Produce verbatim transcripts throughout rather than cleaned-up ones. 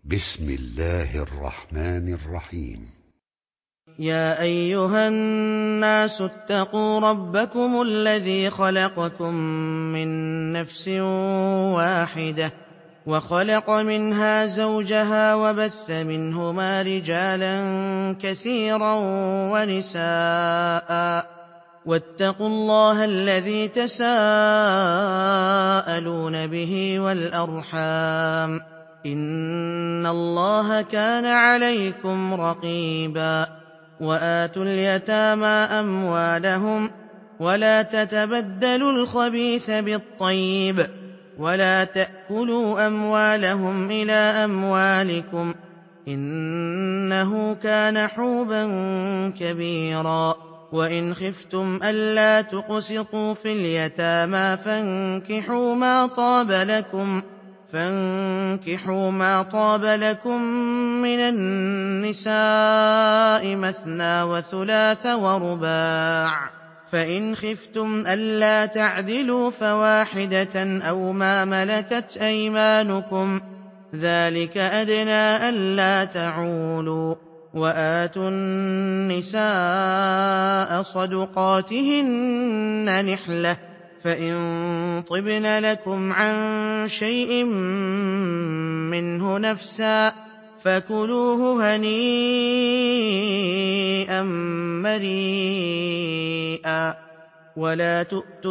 بسم الله الرحمن الرحيم. يا أيها الناس اتقوا ربكم الذي خلقكم من نفس واحدة وخلق منها زوجها وبث منهما رجالا كثيرا ونساء واتقوا الله الذي تساءلون به والأرحام إن الله كان عليكم رقيبا. وآتوا اليتامى أموالهم ولا تتبدلوا الخبيث بالطيب ولا تأكلوا أموالهم إلى أموالكم إنه كان حوبا كبيرا. وإن خفتم ألا تقسطوا في اليتامى فانكحوا ما طاب لكم فانكحوا ما طاب لكم من النساء مثنى وثلاث ورباع، فإن خفتم ألا تعدلوا فواحدة أو ما ملكت أيمانكم ذلك أدنى ألا تعولوا. وآتوا النساء صدقاتهن نحلة فإن طبن لكم عن شيء منه نفسا فكلوه هنيئا مريئا. ولا تؤتوا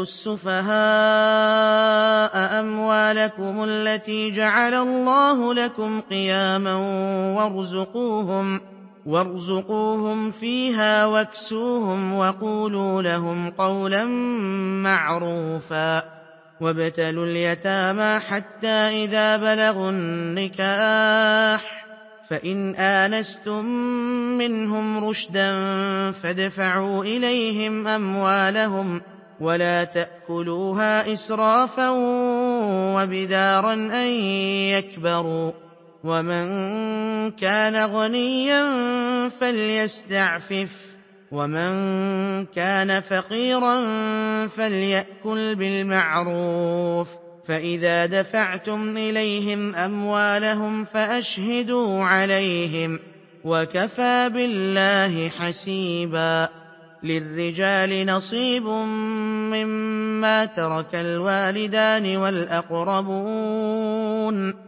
السفهاء أموالكم التي جعل الله لكم قياما وارزقوهم وارزقوهم فيها واكسوهم وقولوا لهم قولا معروفا. وابتلوا اليتامى حتى إذا بلغوا النكاح فإن آنستم منهم رشدا فادفعوا إليهم أموالهم ولا تأكلوها إسرافا وبدارا أن يكبروا. ومن كان غنيا فليستعفف ومن كان فقيرا فليأكل بالمعروف. فإذا دفعتم إليهم أموالهم فأشهدوا عليهم وكفى بالله حسيبا. للرجال نصيب مما ترك الوالدان والأقربون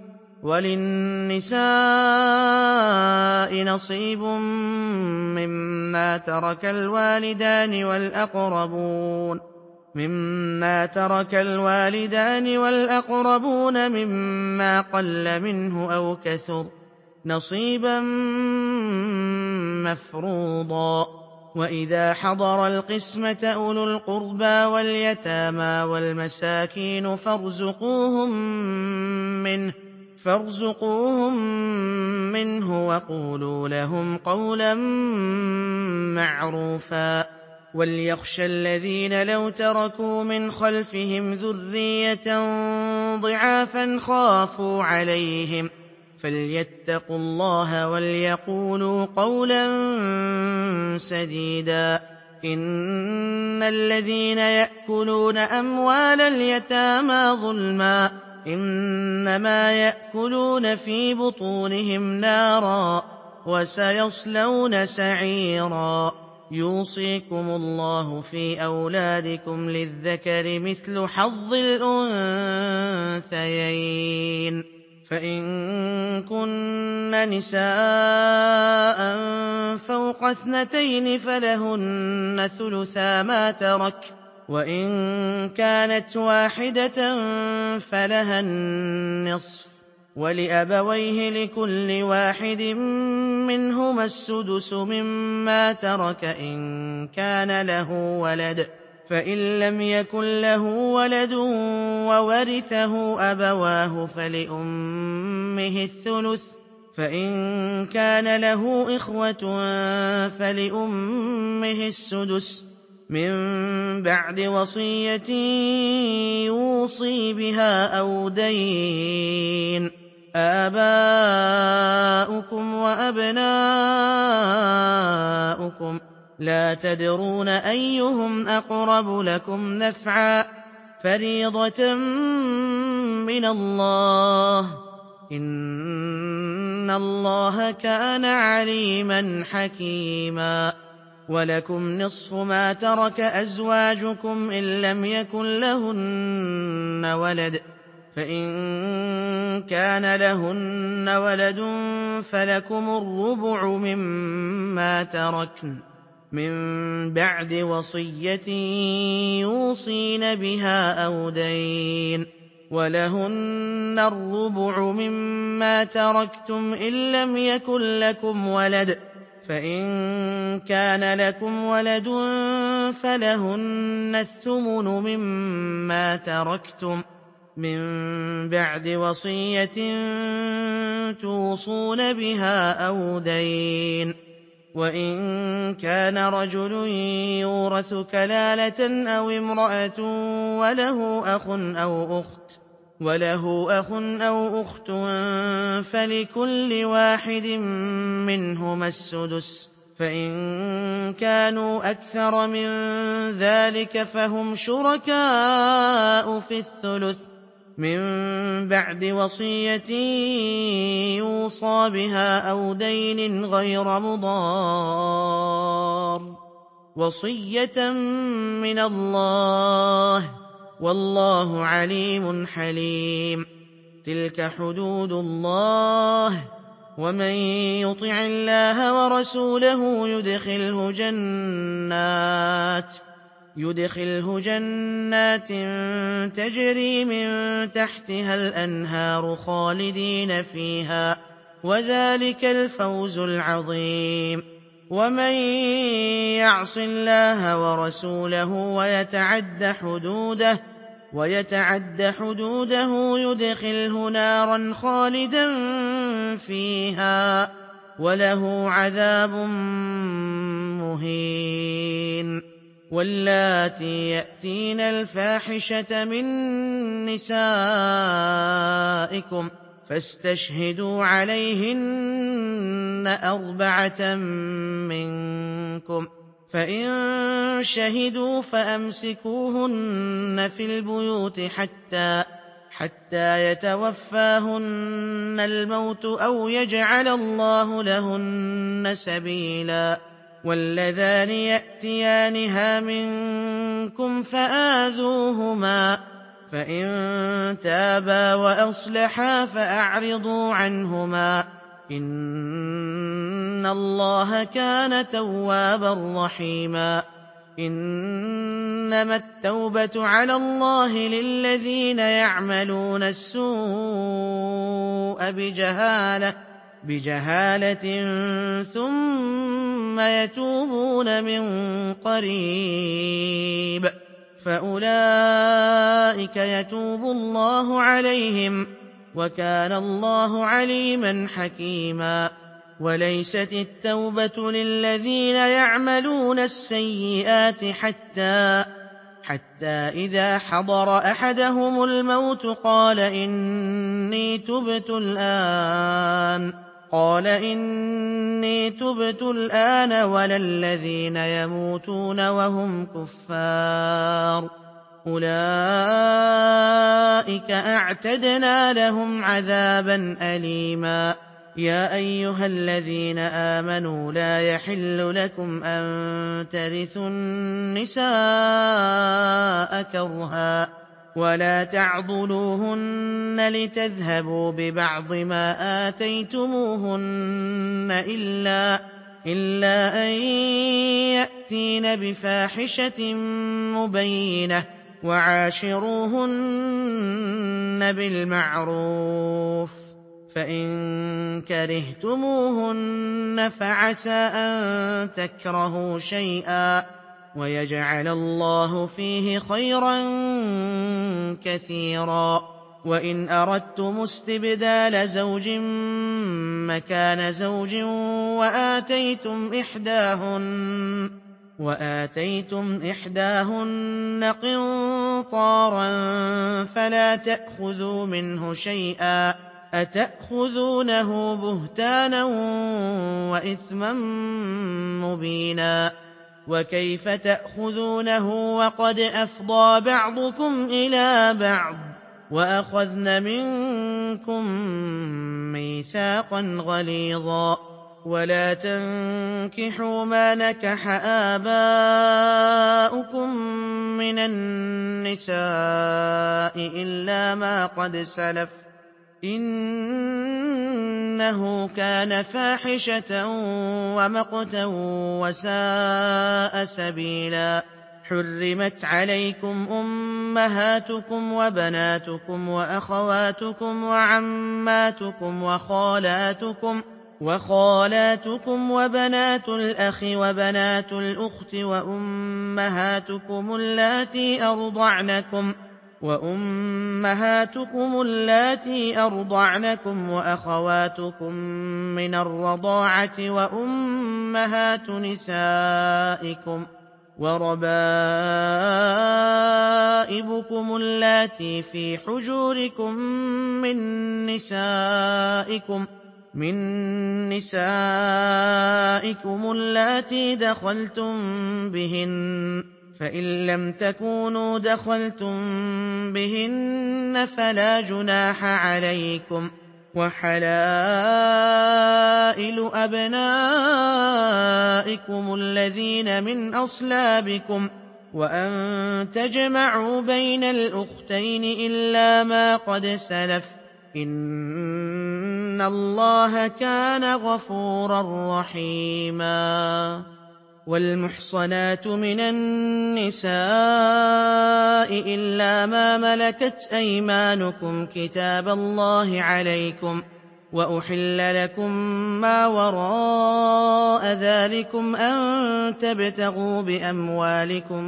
وللنساء نصيب مما ترك الوالدان والأقربون مما ترك الوالدان والأقربون مما قل منه أو كثر نصيبا مفروضا. وإذا حضر القسمة أولو القربى واليتامى والمساكين فارزقوهم منه فارزقوهم منه وقولوا لهم قولا معروفا. وليخشى الذين لو تركوا من خلفهم ذرية ضعافا خافوا عليهم فليتقوا الله وليقولوا قولا سديدا. إن الذين يأكلون أموال اليتامى ظلما إنما يأكلون في بطونهم نارا وسيصلون سعيرا. يوصيكم الله في أولادكم للذكر مثل حظ الأنثيين فإن كن نساء فوق اثنتين فلهن ثلثا ما ترك وإن كانت واحدة فلها النصف ولأبويه لكل واحد منهما السدس مما ترك إن كان له ولد فإن لم يكن له ولد وورثه أبواه فلأمه الثلث فإن كان له إخوة فلأمه السدس من بعد وصية يوصي بها أو دين. آباؤكم وأبناؤكم لا تدرون أيهم أقرب لكم نفعا فريضة من الله إن إِنَّ اللَّهَ كَانَ عَلِيمًا حَكِيمًا. وَلَكُمْ نِصْفُ مَا تَرَكَ أَزْوَاجُكُمْ إِن لَّمْ يَكُن لَّهُنَّ وَلَدٌ ۚ فَإِن كَانَ لَهُنَّ وَلَدٌ فَلَكُمُ الرُّبُعُ مِمَّا تَرَكْنَ مِن بَعْدِ وَصِيَّةٍ يُوصِينَ بِهَا أَوْ دَيْنٍ ۚ وَلَهُنَّ الرُّبُعُ مِمَّا تَرَكْتُمْ إِن لَّمْ يَكُن لَّكُمْ وَلَدٌ ۚ فَإِن كَانَ لَكُمْ وَلَدٌ فَلَهُنَّ الثُّمُنُ مِمَّا تَرَكْتُم مِّن بَعْدِ وَصِيَّةٍ تُوصُونَ بِهَا أَوْ دَيْنٍ ۚ وَإِن كَانَ رَجُلٌ يُورَثُ كَلَالَةً أَوِ امْرَأَةٌ وَلَهُ أَخٌ أَوْ أُخْتٌ فَلِكُلِّ واحد مِّنْهُمَا السُّدُسُ ۚ فَإِن كَانُوا أَكْثَرَ مِن ذَٰلِكَ فَهُمْ شُرَكَاءُ فِي الثُّلُثِ مِن بَعْدِ وَصِيَّةٍ يُوصَىٰ بِهَا أَوْ دَيْنٍ غَيْرَ مُضَارٍّ ۚ وَصِيَّةً مِّنَ اللَّهِ ۗ وَاللَّهُ عَلِيمٌ حَلِيمٌ. تِلْكَ حُدُودُ اللَّهِ ۚ وَمَن يُطِعِ اللَّهَ وَرَسُولَهُ يُدْخِلْهُ جَنَّاتٍ يُدْخِلْهُ جَنَّاتٍ تَجْرِي مِن تَحْتِهَا الْأَنْهَارُ خَالِدِينَ فِيهَا ۚ وَذَٰلِكَ الْفَوْزُ الْعَظِيمُ. وَمَن يَعْصِ اللَّهَ وَرَسُولَهُ وَيَتَعَدَّ حُدُودَهُ يُدْخِلْهُ نَارًا خَالِدًا فِيهَا وَلَهُ عَذَابٌ مُّهِينٌ. وَاللَّاتِي يَأْتِينَ الْفَاحِشَةَ مِن نِّسَائِكُمْ فَاسْتَشْهِدُوا عَلَيْهِنَّ أَرْبَعَةً مِّنكُمْ ۖ فَإِن شَهِدُوا فَأَمْسِكُوهُنَّ فِي الْبُيُوتِ حَتَّىٰ يَتَوَفَّاهُنَّ الْمَوْتُ أَوْ يَجْعَلَ اللَّهُ لَهُنَّ سَبِيلًا. وَاللَّذَانِ يَأْتِيَانِهَا مِنكُمْ فَآذُوهُمَا ۖ فَإِن تَابَا وَأَصْلَحَا فَأَعْرِضُوا عَنْهُمَا ۗ إِنَّ اللَّهَ كَانَ تَوَّابًا رَّحِيمًا. إِنَّمَا التَّوْبَةُ عَلَى اللَّهِ لِلَّذِينَ يَعْمَلُونَ السُّوءَ بِجَهَالَةٍ ثُمَّ يَتُوبُونَ مِن قَرِيبٍ فَأُولَٰئِكَ يَتُوبُ اللَّهُ عَلَيْهِمْ ۗ وَكَانَ اللَّهُ عَلِيمًا حَكِيمًا. وَلَيْسَتِ التَّوْبَةُ لِلَّذِينَ يَعْمَلُونَ السَّيِّئَاتِ حَتَّىٰ إِذَا حَضَرَ أَحَدَهُمُ الْمَوْتُ قَالَ إِنِّي تُبْتُ الْآنَ وَلَا الَّذِينَ يَمُوتُونَ وَهُمْ كُفَّارٌ أُولَٰئِكَ أَعْتَدْنَا لَهُمْ عَذَابًا أَلِيمًا. يَا أَيُّهَا الَّذِينَ آمَنُوا لَا يَحِلُّ لَكُمْ أَن تَرِثُوا النِّسَاءَ كَرْهًا وَلَا تَعْضُلُوهُنَّ لِتَذْهَبُوا بِبَعْضِ مَا آتَيْتُمُوهُنَّ إِلَّا أَن يَأْتِينَ بِفَاحِشَةٍ مُّبَيِّنَةٍ ۚ وَعَاشِرُوهُنَّ بِالْمَعْرُوفِ ۚ فَإِن كَرِهْتُمُوهُنَّ فَعَسَىٰ أَن تَكْرَهُوا شَيْئًا وَيَجْعَلَ اللَّهُ فِيهِ خَيْرًا كَثِيرًا. وَإِنْ أَرَدتُّمُ اسْتِبْدَالَ زَوْجٍ مَّكَانَ زَوْجٍ وَآتَيْتُمْ إِحْدَاهُنَّ قِنطَارًا فَلَا تَأْخُذُوا مِنْهُ شَيْئًا ۚ أَتَأْخُذُونَهُ بُهْتَانًا وَإِثْمًا مُّبِينًا. وَكَيْفَ تَأْخُذُونَهُ وَقَدْ أَفْضَىٰ بَعْضُكُمْ إِلَىٰ بَعْضٍ وَأَخَذْنَ مِنكُم مِّيثَاقًا غَلِيظًا. وَلَا تَنكِحُوا مَا نَكَحَ آبَاؤُكُم مِّنَ النِّسَاءِ إِلَّا مَا قَدْ سَلَفَ ۚ إِنَّهُ كَانَ فَاحِشَةً وَمَقْتًا وَسَاءَ سَبِيلًا. حُرِّمَتْ عَلَيْكُمْ أُمَّهَاتُكُمْ وَبَنَاتُكُمْ وَأَخَوَاتُكُمْ وَعَمَّاتُكُمْ وَخَالَاتُكُمْ وَبَنَاتُ الْأَخِ وَبَنَاتُ الْأُخْتِ وَأُمَّهَاتُكُمُ اللَّاتِي أَرْضَعْنَكُمْ وَأَخَوَاتُكُم مِّنَ الرَّضَاعَةِ وَأُمَّهَاتُ نِسَائِكُمْ وَرَبَائِبُكُمُ اللَّاتِي فِي حُجُورِكُم مِّن نِّسَائِكُمُ اللَّاتِي دَخَلْتُم بِهِنَّ ۖ فَإِن لَّمْ تَكُونُوا دَخَلْتُم بِهِنَّ فَلَا جُنَاحَ عَلَيْكُمْ ۚ وَحَلَائِلُ أَبْنَائِكُمُ الَّذِينَ مِنْ أَصْلَابِكُمْ ۚ وَأَن تَجْمَعُوا بَيْنَ الْأُخْتَيْنِ إِلَّا مَا قَدْ سَلَفَ ۚ إِنَّ اللَّهَ كَانَ غَفُورًا رَّحِيمًا. وَالْمُحْصَنَاتُ مِنَ النِّسَاءِ إِلَّا مَا مَلَكَتْ أَيْمَانُكُمْ ۖ كِتَابَ اللَّهِ عَلَيْكُمْ ۚ وَأُحِلَّ لَكُم مَّا وَرَاءَ ذَٰلِكُمْ أَن تَبْتَغُوا بِأَمْوَالِكُم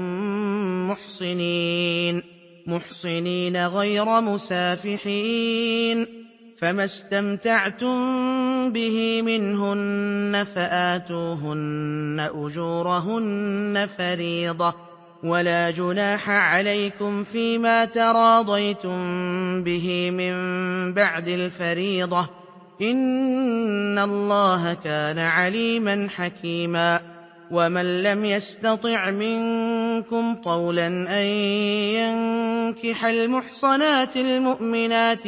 مُّحْصِنِينَ غَيْرَ مُسَافِحِينَ ۚ فَمَا اسْتَمْتَعْتُم بِهِ مِنْهُنَّ فَآتُوهُنَّ أُجُورَهُنَّ فَرِيضَةً ۚ وَلَا جُنَاحَ عَلَيْكُمْ فِيمَا تَرَاضَيْتُم بِهِ مِن بَعْدِ الْفَرِيضَةِ ۚ إِنَّ اللَّهَ كَانَ عَلِيمًا حَكِيمًا. وَمَن لَّمْ يَسْتَطِعْ مِنكُمْ طَوْلًا أَن يَنكِحَ الْمُحْصَنَاتِ الْمُؤْمِنَاتِ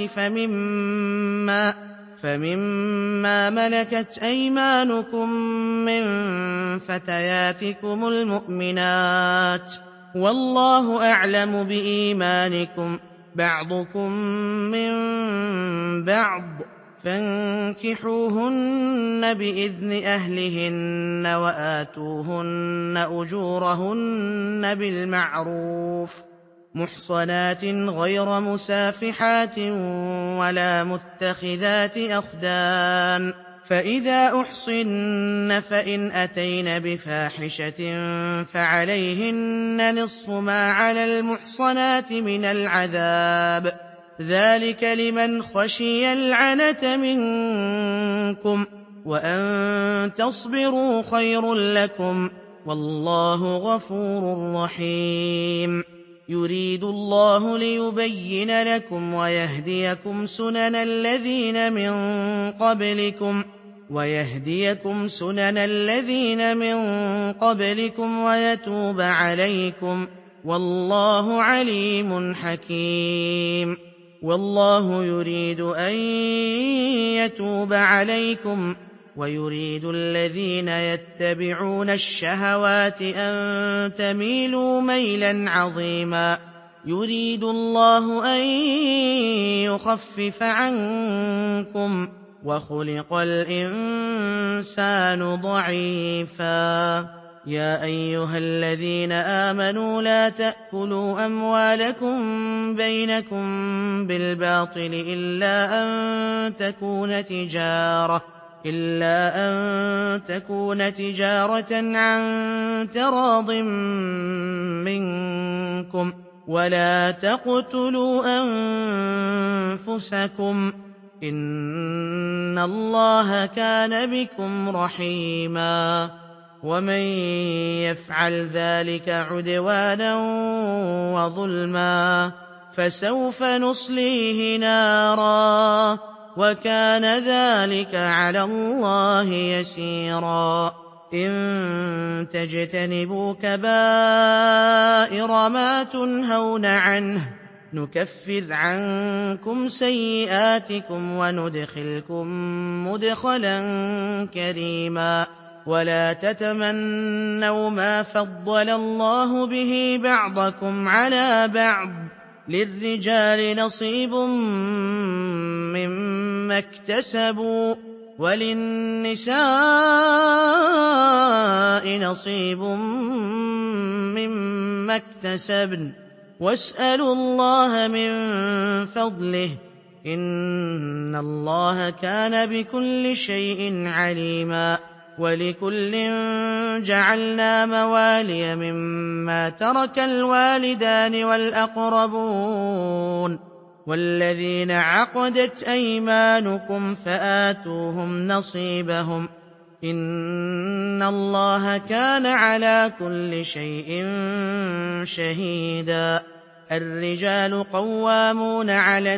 فَمِمَّا مَلَكَتْ أَيْمَانُكُم مِّن فَتَيَاتِكُمُ الْمُؤْمِنَاتِ ۚ وَاللَّهُ أَعْلَمُ بِإِيمَانِكُم ۚ بَعْضُكُم مِّن بَعْضٍ ۚ فَانكِحُوهُنَّ بِإِذْنِ أَهْلِهِنَّ وَآتُوهُنَّ أُجُورَهُنَّ بِالْمَعْرُوفِ مُحْصَنَاتٍ غَيْرَ مُسَافِحَاتٍ وَلَا مُتَّخِذَاتِ أَخْدَانٍ ۚ فَإِذَا أُحْصِنَّ فَإِنْ أَتَيْنَ بِفَاحِشَةٍ فَعَلَيْهِنَّ نِصْفُ مَا عَلَى الْمُحْصَنَاتِ مِنَ الْعَذَابِ ۚ ذَٰلِكَ لِمَنْ خَشِيَ الْعَنَتَ مِنكُمْ ۚ وَأَن تَصْبِرُوا خَيْرٌ لَّكُمْ ۗ وَاللَّهُ غَفُورٌ رَّحِيمٌ. يُرِيدُ اللَّهُ لِيُبَيِّنَ لَكُمْ وَيَهْدِيَكُمْ سُنَنَ الَّذِينَ مِن قَبْلِكُمْ وَيَتُوبَ عَلَيْكُمْ ۗ وَاللَّهُ عَلِيمٌ حَكِيمٌ. وَاللَّهُ يُرِيدُ أَن يَتُوبَ عَلَيْكُمْ ۖ وَيُرِيدُ الَّذِينَ يَتَّبِعُونَ الشَّهَوَاتِ أَن تَمِيلُوا مَيْلًا عَظِيمًا. يُرِيدُ اللَّهُ أَن يُخَفِّفَ عَنكُمْ ۚ وَخُلِقَ الْإِنسَانُ ضَعِيفًا. يَا أَيُّهَا الَّذِينَ آمَنُوا لَا تَأْكُلُوا أَمْوَالَكُم بَيْنَكُم بِالْبَاطِلِ إِلَّا أَن تَكُونَ تِجَارَةً عَن تَرَاضٍ مِّنكُمْ ۚ وَلَا تَقْتُلُوا أَنفُسَكُمْ ۚ إِنَّ اللَّهَ كَانَ بِكُمْ رَحِيمًا. وَمَن يَفْعَلْ ذَٰلِكَ عُدْوَانًا وَظُلْمًا فَسَوْفَ نُصْلِيهِ نَارًا ۚ وَكَانَ ذَٰلِكَ عَلَى اللَّهِ يَسِيرًا. إِن تَجْتَنِبُوا كَبَائِرَ مَا تُنْهَوْنَ عَنْهُ نكفر عنكم سيئاتكم وندخلكم مدخلا كريما ولا تتمنوا ما فضل الله به بعضكم على بعض للرجال نصيب مما اكتسبوا وللنساء نصيب مما اكتسبن واسألوا الله من فضله إن الله كان بكل شيء عليما ولكل جعلنا موالي مما ترك الوالدان والأقربون والذين عقدت أيمانكم فآتوهم نصيبهم إن الله كان على كل شيء شهيدا الرجال قوامون على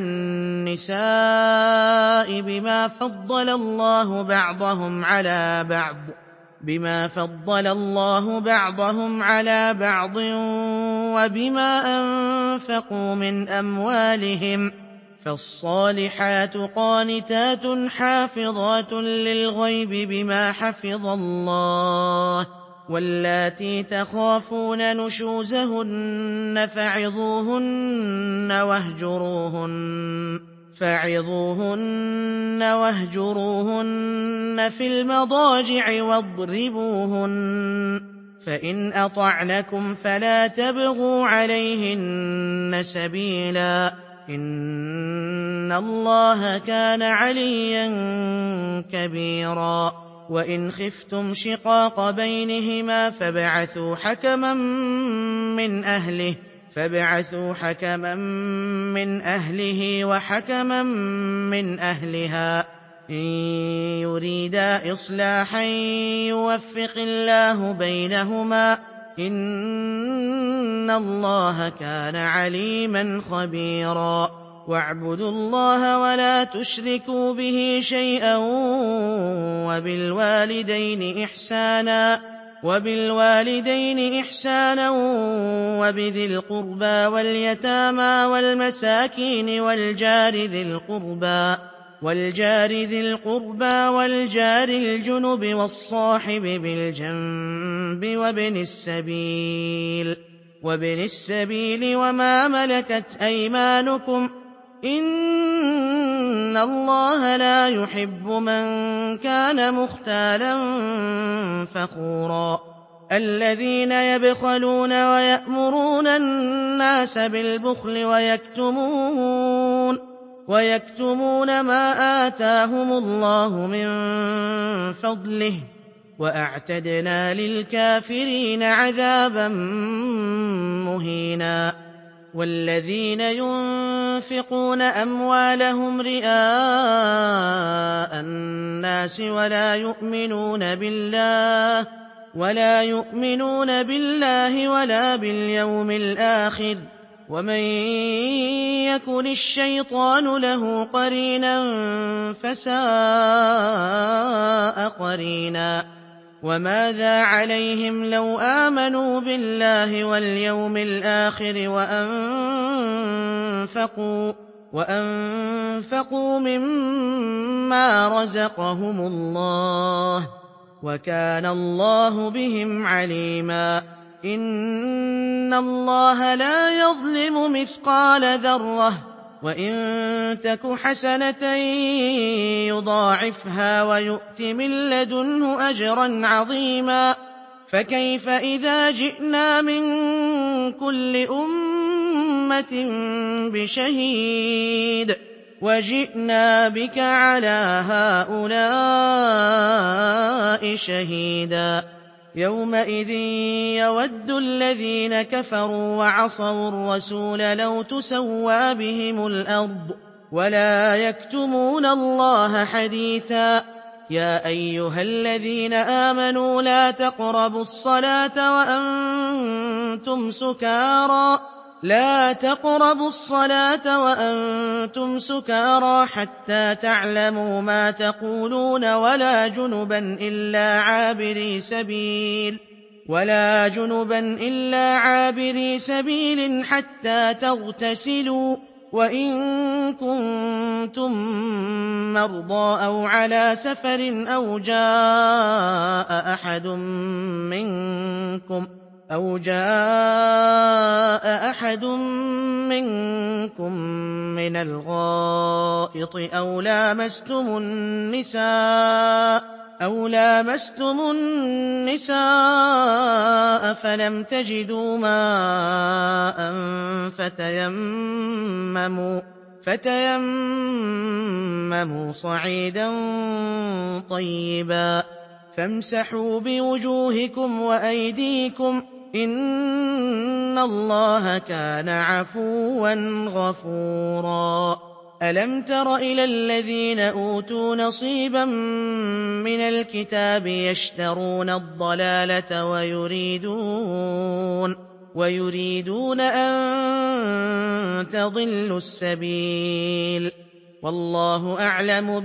النساء بما فضل الله بعضهم على بعض بما فضل الله بعضهم على بعض وبما أنفقوا من أموالهم فالصالحات قانتات حافظات للغيب بما حفظ الله واللاتي تخافون نشوزهن فعظوهن واهجروهن فعظوهن واهجروهن في المضاجع واضربوهن فإن أطعنكم فلا تبغوا عليهن سبيلا إن الله كان عليا كبيرا وإن خفتم شقاق بينهما فابعثوا حكما من أهله فابعثوا حكما من أهله وحكما من أهلها إن يريدا إصلاحا يوفق الله بينهما إن الله كان عليما خبيرا واعبدوا الله ولا تشركوا به شيئا وبالوالدين إحسانا وبالوالدين إحسانا وبذي القربى واليتامى والمساكين والجار ذي القربى والجار ذي القربى والجار الجنب والصاحب بالجنب وابن السبيل وابن السبيل وما ملكت أيمانكم إن الله لا يحب من كان مختالا فخورا الذين يبخلون ويأمرون الناس بالبخل ويكتمون ويكتمون ما آتاهم الله من فضله وأعتدنا للكافرين عذابا مهينا والذين ينفقون أموالهم رئاء الناس ولا يؤمنون بالله ولا يؤمنون بالله ولا باليوم الآخر ومن يكن الشيطان له قرينا فساء قرينا وماذا عليهم لو آمنوا بالله واليوم الآخر وأنفقوا, وأنفقوا مما رزقهم الله وكان الله بهم عليما إن الله لا يظلم مثقال ذرة وإن تك حسنة يضاعفها ويؤت من لدنه أجرا عظيما فكيف إذا جئنا من كل أمة بشهيد وجئنا بك على هؤلاء شهيدا يومئذ يود الذين كفروا وعصوا الرسول لو تسوى بهم الأرض ولا يكتمون الله حديثا يا أيها الذين آمنوا لا تقربوا الصلاة وأنتم سكارى لا تقربوا الصلاة وأنتم سكارى حتى تعلموا ما تقولون ولا جنبا إلا عابري سبيل ولا جنبا إلا عابري سبيل حتى تغتسلوا وإن كنتم مرضى أو على سفر أو جاء أحد منكم أو جاء أحد منكم من الغائط أو لامستم النساء أو لامستم النساء فلم تجدوا ماء فتيمموا فتيمموا صعيدا طيبا فامسحوا بوجوهكم وأيديكم إن الله كان عفوا غفورا ألم تر إلى الذين أوتوا نصيبا من الكتاب يشترون الضلالة ويريدون, ويريدون أن تضلوا السبيل والله أعلم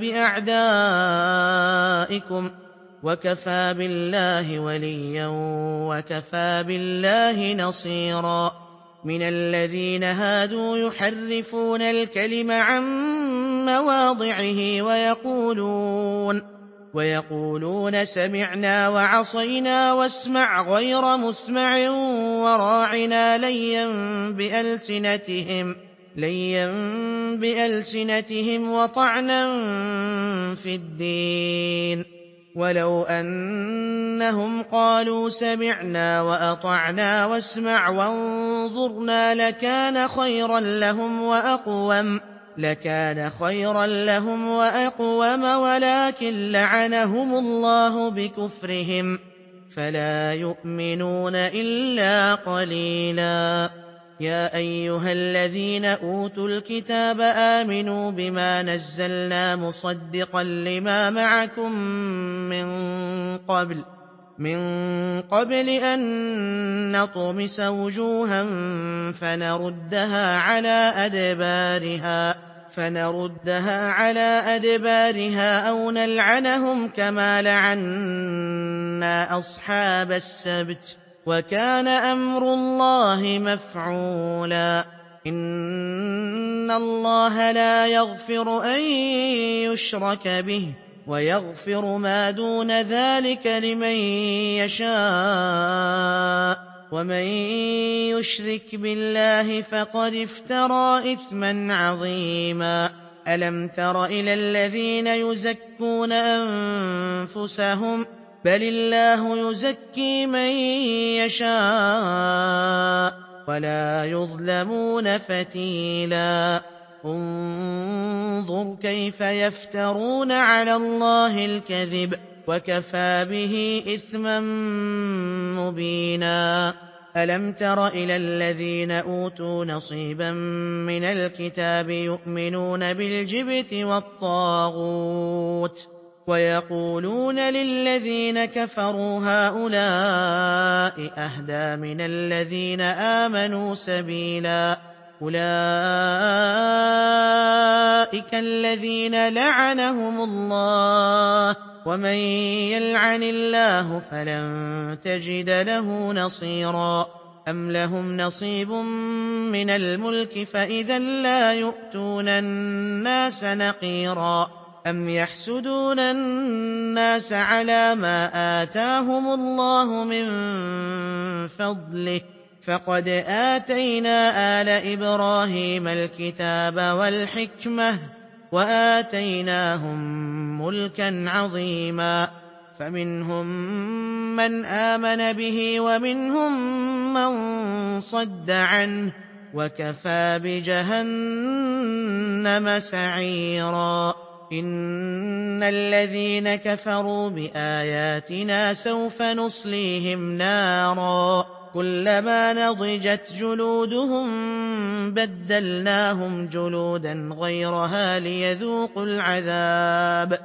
بأعدائكم وكفى بالله وليا وكفى بالله نصيرا من الذين هادوا يحرفون الكلم عن مواضعه ويقولون, ويقولون سمعنا وعصينا واسمع غير مسمع وراعنا ليا بألسنتهم, ليا بألسنتهم وطعنا في الدين ولو أنهم قالوا سمعنا وأطعنا واسمع وانظرنا لكان خيرا لهم وأقوم لكان خيرا لهم وأقوم ولكن لعنهم الله بكفرهم فلا يؤمنون إلا قليلا يا أيها الذين أوتوا الكتاب آمنوا بما نزلنا مصدقا لما معكم من قبل من قبل أن نطمس وجوها فنردها على أدبارها فنردها على أدبارها أو نلعنهم كما لعنا أصحاب السبت وكان أمر الله مفعولا إن الله لا يغفر أن يشرك به ويغفر ما دون ذلك لمن يشاء ومن يشرك بالله فقد افترى إثما عظيما ألم تر إلى الذين يزكون أنفسهم بل الله يزكي من يشاء ولا يظلمون فتيلا انظر كيف يفترون على الله الكذب وكفى به إثما مبينا ألم تر إلى الذين أوتوا نصيبا من الكتاب يؤمنون بالجبت والطاغوت ويقولون للذين كفروا هؤلاء أهدى من الذين آمنوا سبيلا أولئك الذين لعنهم الله ومن يلعن الله فلن تجد له نصيرا أم لهم نصيب من الملك فإذا لا يؤتون الناس نقيرا أم يحسدون الناس على ما آتاهم الله من فضله فقد آتينا آل إبراهيم الكتاب والحكمة وآتيناهم ملكا عظيما فمنهم من آمن به ومنهم من صد عنه وكفى بجهنم سعيرا إن الذين كفروا بآياتنا سوف نصليهم نارا كلما نضجت جلودهم بدلناهم جلودا غيرها ليذوقوا العذاب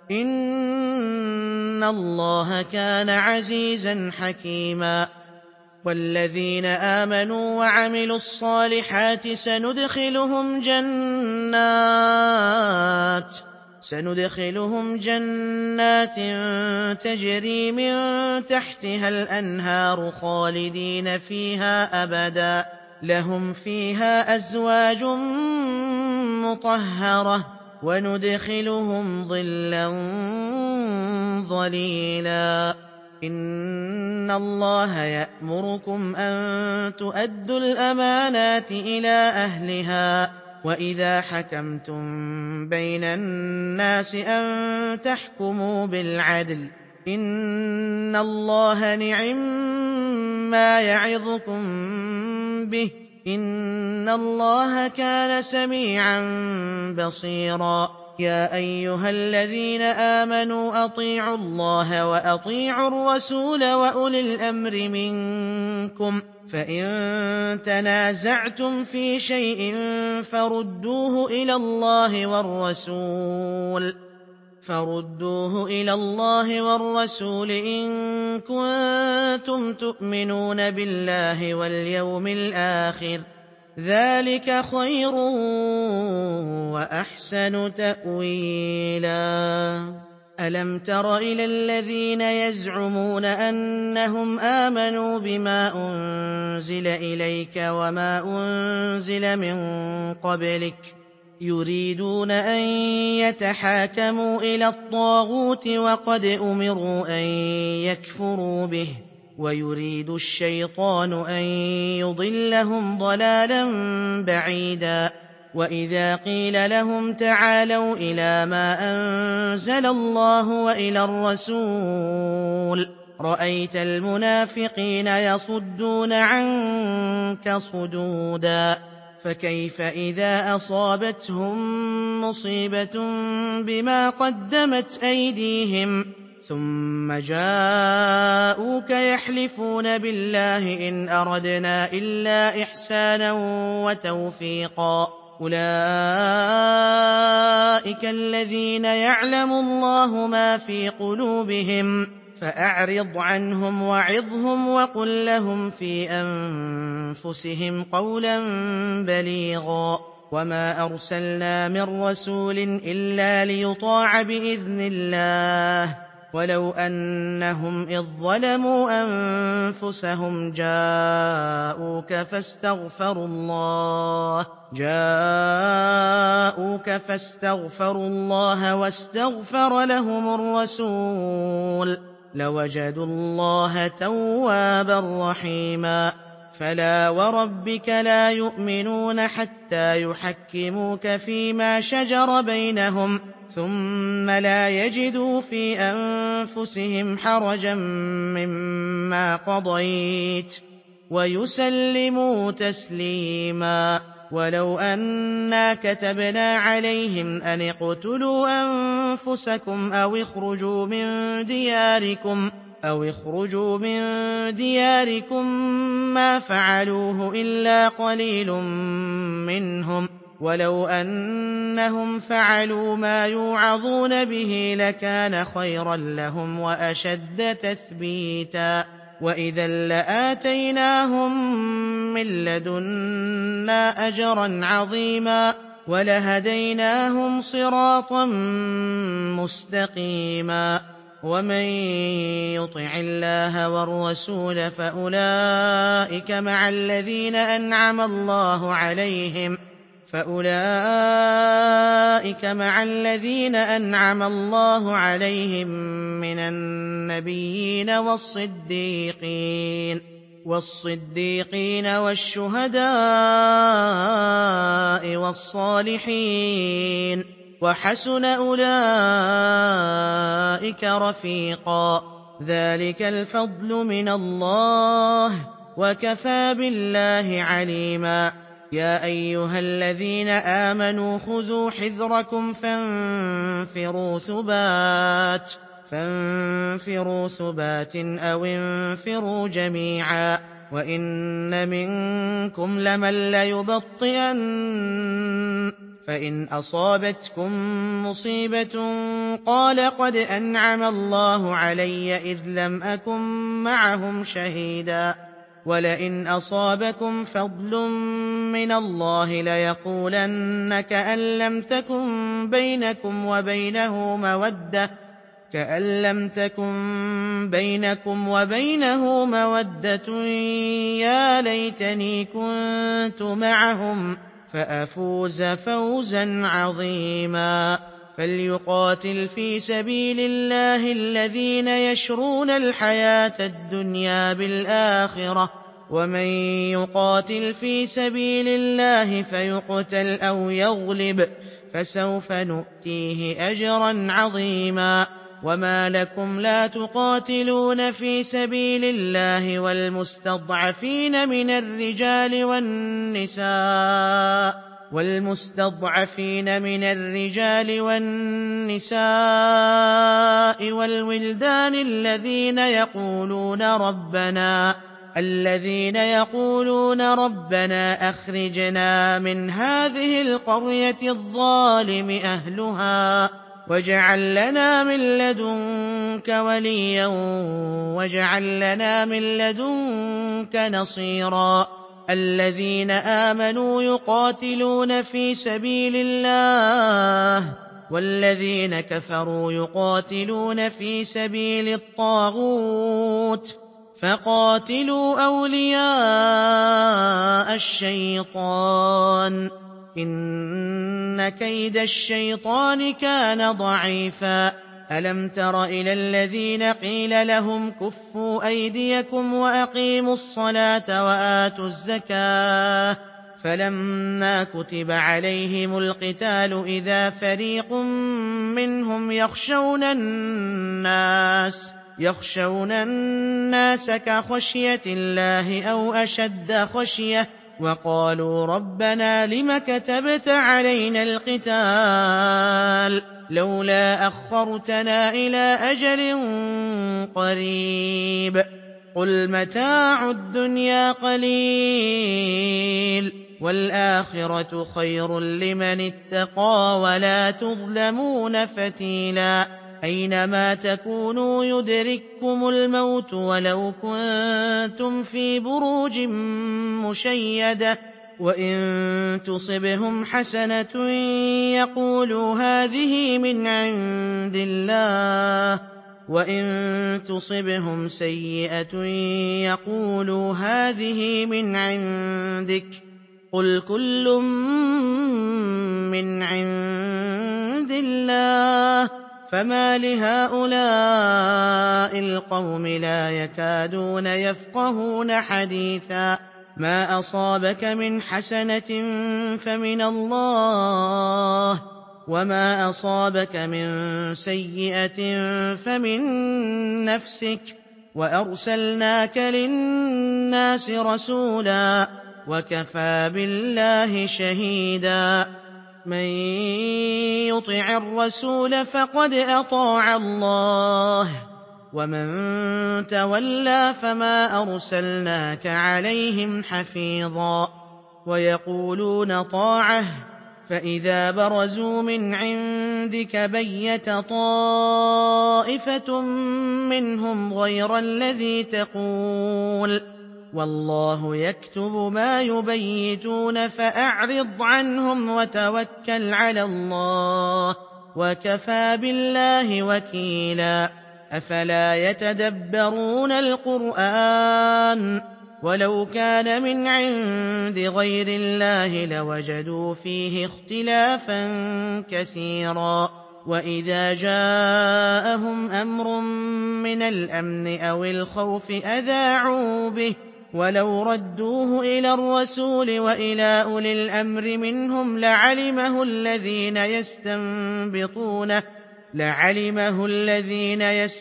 إن الله كان عزيزا حكيما والذين آمنوا وعملوا الصالحات سندخلهم جنات سندخلهم جنات تجري من تحتها الأنهار خالدين فيها أبدا لهم فيها أزواج مطهرة وندخلهم ظلا ظليلا إن الله يأمركم أن تؤدوا الأمانات إلى أهلها وإذا حكمتم بين الناس أن تحكموا بالعدل إن الله نعما يعظكم به إن الله كان سميعا بصيرا يا أيها الذين آمنوا أطيعوا الله وأطيعوا الرسول وأولي الأمر منكم فإن تنازعتم في شيء فردوه إلى الله والرسول فردوه إلى الله والرسول إن كنتم تؤمنون بالله واليوم الآخر ذلك خير وأحسن تأويلا ألم تر إلى الذين يزعمون أنهم آمنوا بما أنزل إليك وما أنزل من قبلك يريدون أن يتحاكموا إلى الطاغوت وقد أمروا أن يكفروا به ويريد الشيطان أن يضلهم ضلالا بعيدا وإذا قيل لهم تعالوا إلى ما أنزل الله وإلى الرسول رأيت المنافقين يصدون عنك صدودا فكيف إذا أصابتهم مصيبة بما قدمت أيديهم ثم جاءوك يحلفون بالله إن أردنا إلا إحسانا وتوفيقا أولئك الذين يعلم الله ما في قلوبهم فأعرض عنهم وعظهم وقل لهم في أنفسهم قولا بليغا وما أرسلنا من رسول إلا ليطاع بإذن الله ولو أنهم إذ ظلموا أنفسهم جاءوك فاستغفروا الله جاءوك فاستغفروا الله واستغفر لهم الرسول لوجدوا الله توابا رحيما فلا وربك لا يؤمنون حتى يحكموك فيما شجر بينهم ثم لا يجدوا في أنفسهم حرجا مما قضيت ويسلموا تسليما ولو أنا كتبنا عليهم أن اقتلوا أنفسكم أو اخرجوا من دياركم أو اخرجوا من دياركم ما فعلوه إلا قليل منهم ولو أنهم فعلوا ما يوعظون به لكان خيرا لهم وأشد تثبيتا وإذا لآتيناهم من لدنا أجرا عظيما ولهديناهم صراطا مستقيما ومن يطع الله والرسول فأولئك مع الذين أنعم الله عليهم فأولئك مع الذين أنعم الله عليهم من النبيين والصديقين والصديقين والشهداء والصالحين وحسن أولئك رفيقا ذلك الفضل من الله وكفى بالله عليما يا أيها الذين آمنوا خذوا حذركم فانفروا ثبات فانفروا ثبات أو انفروا جميعا وإن منكم لمن ليبطئن فإن أصابتكم مصيبة قال قد أنعم الله علي إذ لم أكن معهم شهيدا وَلَئِنْ أَصَابَكُمْ فَضْلٌ مِّنَ اللَّهِ لَيَقُولَنَّ كَأَن لَّمْ تَكُن بَيْنَكُمْ وَبَيْنَهُ مَوَدَّةٌ كأن لم تكن بينكم وبينه مودة يا ليتني كنت معهم فأفوز فوزا عظيما. فليقاتل في سبيل الله الذين يشرون الحياة الدنيا بالآخرة، ومن يقاتل في سبيل الله فيقتل أو يغلب فسوف نؤتيه أجرا عظيما. وما لكم لا تقاتلون في سبيل الله والمستضعفين من الرجال والنساء والمستضعفين من الرجال والنساء والولدان الذين يقولون ربنا الذين يقولون ربنا أخرجنا من هذه القرية الظالم أهلها واجعل لنا من لدنك وليا واجعل لنا من لدنك نصيرا. الذين آمنوا يقاتلون في سبيل الله والذين كفروا يقاتلون في سبيل الطاغوت فقاتلوا أولياء الشيطان إن كيد الشيطان كان ضعيفا. ألم تر إلى الذين قيل لهم كفوا أيديكم وأقيموا الصلاة وآتوا الزكاة فلما كتب عليهم القتال إذا فريق منهم يخشون الناس يخشون الناس كخشية الله أو أشد خشية وقالوا ربنا لم كتبت علينا القتال لولا أخرتنا إلى أجل قريب قل متاع الدنيا قليل والآخرة خير لمن اتقى ولا تظلمون فتيلا. أينما تكونوا يدرككم الموت ولو كنتم في بروج مشيدة وإن تصبهم حسنة يقولوا هذه من عند الله وإن تصبهم سيئة يقولوا هذه من عندك قل كل من عند الله فما لهؤلاء القوم لا يكادون يفقهون حديثا. ما أصابك من حسنة فمن الله وما أصابك من سيئة فمن نفسك وأرسلناك للناس رسولا وكفى بالله شهيدا. من يطع الرسول فقد أطاع الله ومن تولى فما أرسلناك عليهم حفيظا. ويقولون طاعة فإذا برزوا من عندك بيت طائفة منهم غير الذي تقول والله يكتب ما يبيتون فأعرض عنهم وتوكل على الله وكفى بالله وكيلا. أفلا يتدبرون القرآن ولو كان من عند غير الله لوجدوا فيه اختلافا كثيرا. وإذا جاءهم أمر من الأمن أو الخوف أذاعوا به ولو ردوه إلى الرسول وإلى أولي الأمر منهم لعلمه الذين يستنبطونه لعلمه الذين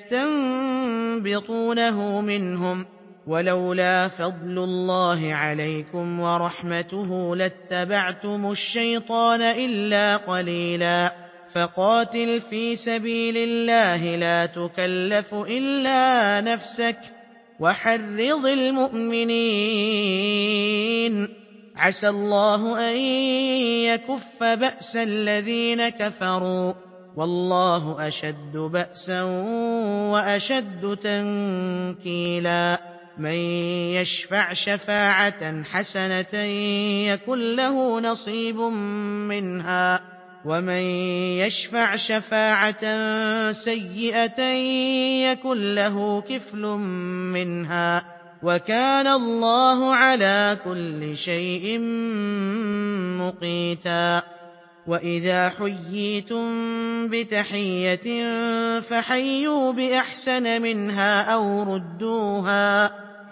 يستنبطونه منهم ولولا فضل الله عليكم ورحمته لاتبعتم الشيطان إلا قليلا. فقاتل في سبيل الله لا تكلف إلا نفسك وحرض المؤمنين عسى الله أن يكف بأس الذين كفروا والله أشد بأسا وأشد تنكيلا. مَن يَشْفَعْ شَفَاعَةً حَسَنَةً يَكُن لَّهُ نَصِيبٌ مِّنْهَا وَمَن يَشْفَعْ شَفَاعَةً سَيِّئَةً يَكُن لَّهُ كِفْلٌ مِّنْهَا ۗ وَكَانَ اللَّهُ عَلَىٰ كُلِّ شَيْءٍ مُّقِيتًا وَإِذَا حُيِّيتُم بِتَحِيَّةٍ فَحَيُّوا بِأَحْسَنَ مِنْهَا أَوْ رُدُّوهَا ۗ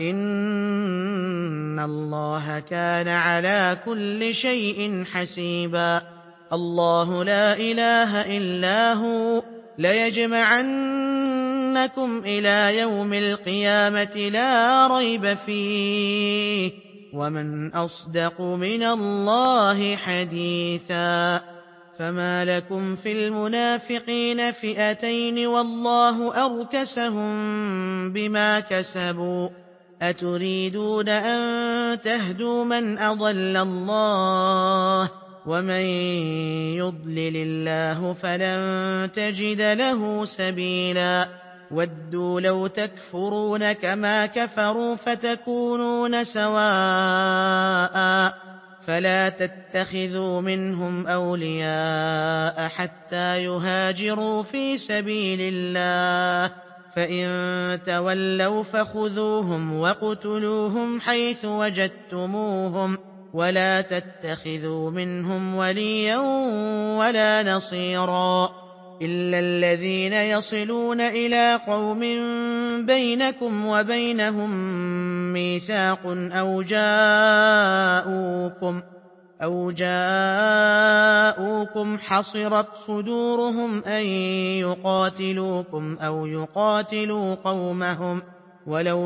إِنَّ اللَّهَ كَانَ عَلَىٰ كُلِّ شَيْءٍ حَسِيبًا اللَّهُ لا إِلَٰهَ إِلَّا هُوَ لَيَجْمَعَنَّكُمْ إِلَىٰ يَوْمِ الْقِيَامَةِ لَا رَيْبَ فِيهِ ۗ وَمَنْ أَصْدَقُ مِنَ اللَّهِ حَدِيثًا فَمَا لَكُمْ فِي الْمُنَافِقِينَ فِئَتَيْنِ وَاللَّهُ أَرْكَسَهُم بِمَا كَسَبُوا ۚ أَتُرِيدُونَ أَن تَهْدُوا مَنْ أَضَلَّ اللَّهُ ۖ وَمَن يُضْلِلِ اللَّهُ فَلَن تَجِدَ لَهُ سَبِيلًا وَدُّوا لَوْ تَكْفُرُونَ كَمَا كَفَرُوا فَتَكُونُونَ سَوَاءً فَلَا تَتَّخِذُوا مِنْهُمْ أَوْلِيَاءَ حَتَّىٰ يُهَاجِرُوا فِي سَبِيلِ اللَّهِ ۚ فَإِن تَوَلَّوْا فَخُذُوهُمْ وَاقْتُلُوهُمْ حَيْثُ وَجَدتُّمُوهُمْ ۖ وَلَا تَتَّخِذُوا مِنْهُمْ وَلِيًّا وَلَا نَصِيرًا إِلَّا الَّذِينَ يَصِلُونَ إِلَىٰ قَوْمٍ بَيْنَكُمْ وَبَيْنَهُم مِّيثَاقٌ أَوْ جَاءُوكُمْ أَوْ جَاءُوكُمْ حَصِرَتْ صُدُورُهُمْ أَن يُقَاتِلُوكُمْ أَوْ يُقَاتِلُوا قَوْمَهُمْ ۚ وَلَوْ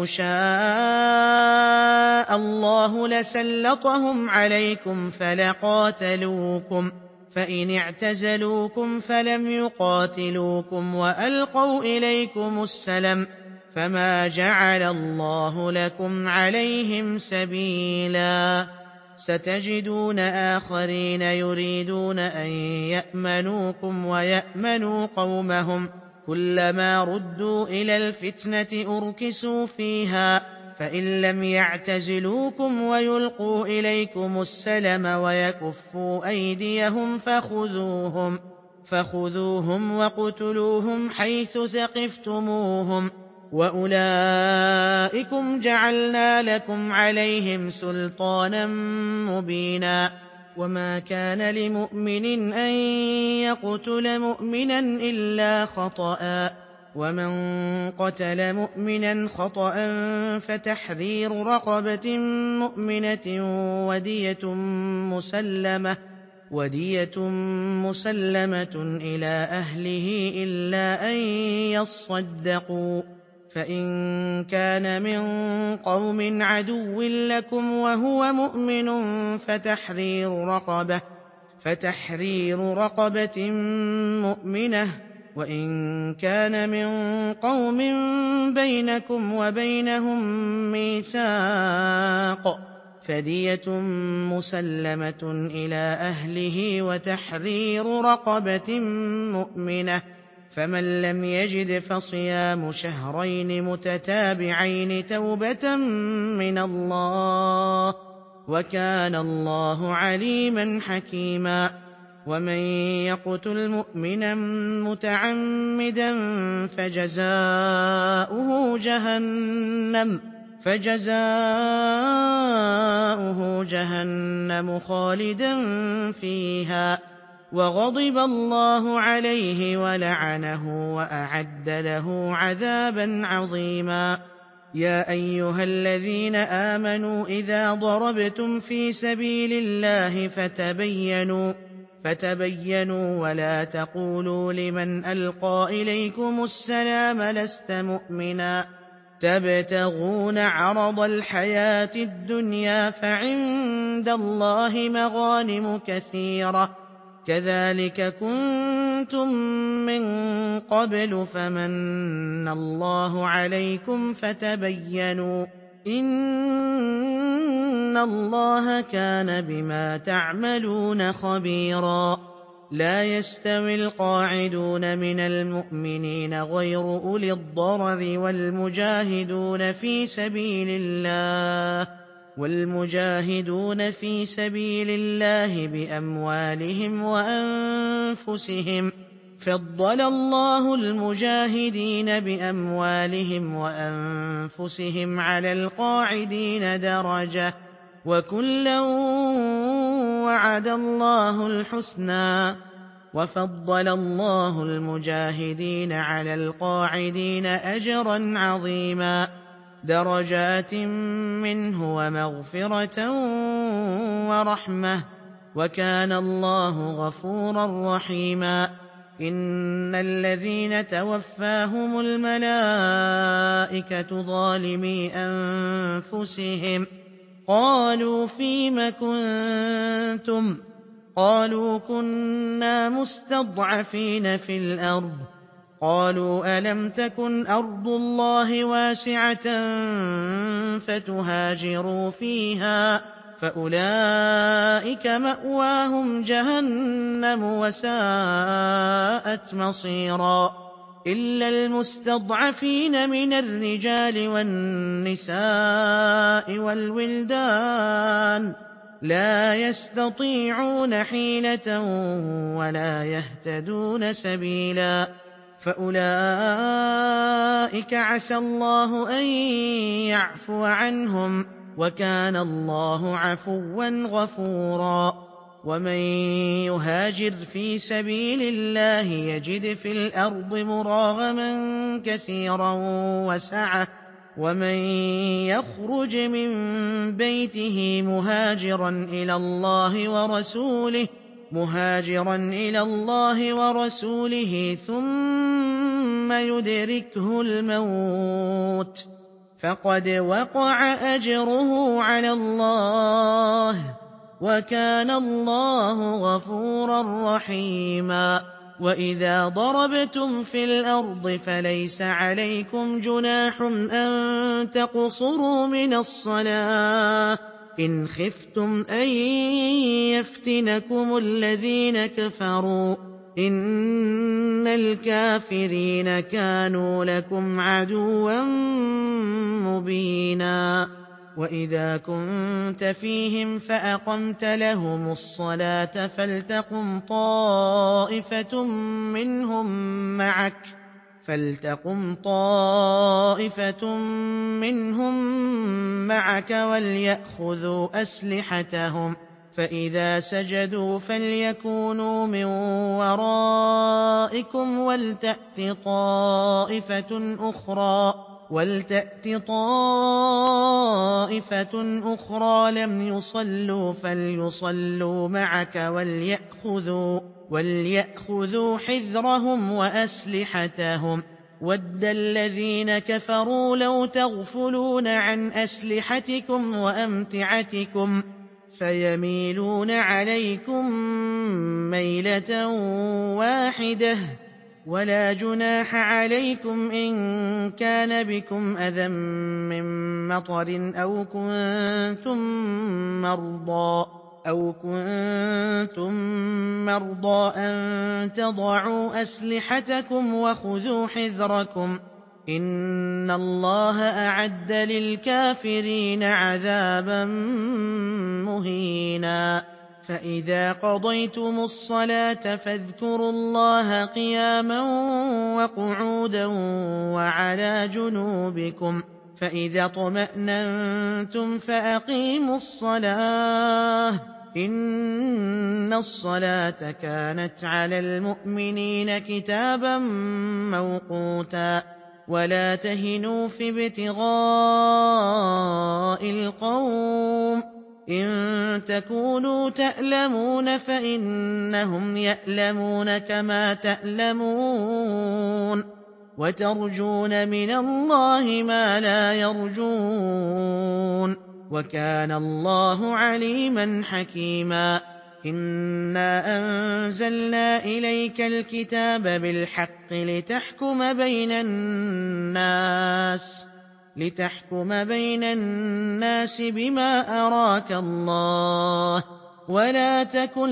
شَاءَ اللَّهُ لَسَلَّطَهُمْ عَلَيْكُمْ فَلَقَاتَلُوكُمْ ۚ فَإِنِ اعْتَزَلُوكُمْ فَلَمْ يُقَاتِلُوكُمْ وَأَلْقَوْا إِلَيْكُمُ السَّلَمَ فَمَا جَعَلَ اللَّهُ لَكُمْ عَلَيْهِمْ سَبِيلًا سَتَجِدُونَ آخَرِينَ يُرِيدُونَ أَن يَأْمَنُوكُمْ وَيَأْمَنُوا قَوْمَهُمْ كُلَّمَا رُدُّوا إِلَى الْفِتْنَةِ أُرْكِسُوا فِيهَا فَإِن لَّمْ يَعْتَزِلُوكُمْ وَيُلْقُوا إِلَيْكُمُ السَّلَمَ وَيَكُفُّوا أَيْدِيَهُمْ فَخُذُوهُمْ فَخُذُوهُمْ وَاقْتُلُوهُمْ حَيْثُ ثَقِفْتُمُوهُمْ ۚ وَأُولَٰئِكُمْ جَعَلْنَا لَكُمْ عَلَيْهِمْ سُلْطَانًا مُّبِينًا وَمَا كَانَ لِمُؤْمِنٍ أَن يَقْتُلَ مُؤْمِنًا إِلَّا خَطَأً ۚ وَمَن قَتَلَ مُؤْمِنًا خَطَأً فَتَحْرِيرُ رَقَبَةٍ مُّؤْمِنَةٍ وَدِيَةٌ مُّسَلَّمَةٌ إِلَىٰ أَهْلِهِ إِلَّا أَن يَصَّدَّقُوا ۚ فَإِن كَانَ مِن قَوْمٍ عَدُوٍّ لَّكُمْ وَهُوَ مُؤْمِنٌ فَتَحْرِيرُ رَقَبَةٍ مُّؤْمِنَةٍ ۖ وَإِن كَانَ مِن قَوْمٍ بَيْنَكُمْ وَبَيْنَهُم مِّيثَاقٌ فَدِيَةٌ مُّسَلَّمَةٌ إِلَىٰ أَهْلِهِ وَتَحْرِيرُ رَقَبَةٍ مُّؤْمِنَةٍ ۖ فَمَن لَّمْ يَجِدْ فَصِيَامُ شَهْرَيْنِ مُتَتَابِعَيْنِ تَوْبَةً مِّنَ اللَّهِ ۗ وَكَانَ اللَّهُ عَلِيمًا حَكِيمًا وَمَن يَقْتُلْ مُؤْمِنًا مُّتَعَمِّدًا فَجَزَاؤُهُ جَهَنَّمُ خَالِدًا فِيهَا وَغَضِبَ اللَّهُ عَلَيْهِ وَلَعَنَهُ وَأَعَدَّ لَهُ عَذَابًا عَظِيمًا يَا أَيُّهَا الَّذِينَ آمَنُوا إِذَا ضَرَبْتُمْ فِي سَبِيلِ اللَّهِ فَتَبَيَّنُوا وَلَا تَقُولُوا لِمَنْ أَلْقَىٰ إِلَيْكُمُ السَّلَامَ لَسْتَ مُؤْمِنًا تَبْتَغُونَ عَرَضَ الْحَيَاةِ الدُّنْيَا فَعِندَ اللَّهِ مَغَانِمُ كَثِيرَةٌ ۚ كَذَٰلِكَ كُنتُم مِّن قَبْلُ فَمَنَّ اللَّهُ عَلَيْكُمْ فَتَبَيَّنُوا ۚ إِنَّ اللَّهَ كَانَ بِمَا تَعْمَلُونَ خَبِيرًا لا يستوي القاعدون من المؤمنين غير أولي الضرر والمجاهدون في سبيل الله والمجاهدون في سبيل الله بأموالهم وأنفسهم. فضل الله المجاهدين بأموالهم وأنفسهم على القاعدين درجة، وكلا وعد الله الحسنى. وفضل الله المجاهدين على القاعدين أجرا عظيما، درجات منه ومغفرة ورحمة، وكان الله غفورا رحيما. إن الذين توفاهم الملائكة ظالمي أنفسهم قالوا فيم كنتم؟ قالوا كنا مستضعفين في الأرض. قالوا ألم تكن أرض الله واسعة فتهاجروا فيها؟ فأولئك مأواهم جهنم وساءت مصيرا. إلا المستضعفين من الرجال والنساء والولدان لا يستطيعون حيلة ولا يهتدون سبيلا، فأولئك عسى الله أن يعفو عنهم، وكان الله عفوا غفورا. ومن يهاجر في سبيل الله يجد في الأرض مراغما كثيرا وسعة، ومن يخرج من بيته مهاجرا إلى الله ورسوله مهاجرا إلى الله ورسوله ثم يدركه الموت فقد وقع أجره على الله، وكان الله غفورا رحيما. وإذا ضربتم في الأرض فليس عليكم جناح أن تقصروا من الصلاة إن خفتم أن يفتنكم الذين كفروا، إن الكافرين كانوا لكم عدوا مبينا. وإذا كنت فيهم فأقمت لهم الصلاة فلتقم طائفة منهم معك فلتقم طائفة منهم معك وليأخذوا أسلحتهم، فإذا سجدوا فليكونوا من ورائكم ولتأت طائفة أخرى ولتأت طائفة أخرى لم يصلوا فليصلوا معك وليأخذوا, وليأخذوا حذرهم وأسلحتهم. وَدَّ الَّذِينَ كَفَرُوا لَوْ تَغْفُلُونَ عَنْ أَسْلِحَتِكُمْ وَأَمْتِعَتِكُمْ فَيَمِيلُونَ عَلَيْكُم مَّيْلَةً وَاحِدَةً. وَلَا جُنَاحَ عَلَيْكُمْ إِن كَانَ بِكُمْ أَذًى مِّن مَّطَرٍ أَوْ كُنتُم مَّرْضَىٰ أَوْ كُنتُم مَّرْضَىٰ أَن تَضَعُوا أَسْلِحَتَكُمْ وَخُذُوا حِذْرَكُمْ ۗ إِنَّ اللَّهَ أَعَدَّ لِلْكَافِرِينَ عَذَابًا مُّهِينًا. فَإِذَا قَضَيْتُمُ الصَّلَاةَ فاذْكُرُوا اللَّهَ قِيَامًا وَقُعُودًا وَعَلَىٰ جُنُوبِكُمْ، فَإِذَا اطْمَأْنَنتُمْ فَأَقِيمُوا الصَّلَاةَ ۚ إِنَّ الصَّلَاةَ كَانَتْ عَلَى الْمُؤْمِنِينَ كِتَابًا مَّوْقُوتًا. وَلَا تَهِنُوا فِي ابْتِغَاءِ الْقَوْمِ ۖ إِن تَكُونُوا تَأْلَمُونَ فَإِنَّهُمْ يَأْلَمُونَ كَمَا تَأْلَمُونَ، وَتَرْجُونَ مِنَ اللَّهِ مَا لَا يَرْجُونَ، وَكَانَ اللَّهُ عَلِيمًا حَكِيمًا. إِنَّا أَنزَلْنَا إِلَيْكَ الْكِتَابَ بِالْحَقِّ لِتَحْكُمَ بَيْنَ النَّاسِ لِتَحْكُمَ بَيْنَ النَّاسِ بِمَا أَرَاكَ اللَّهُ، ولا تكن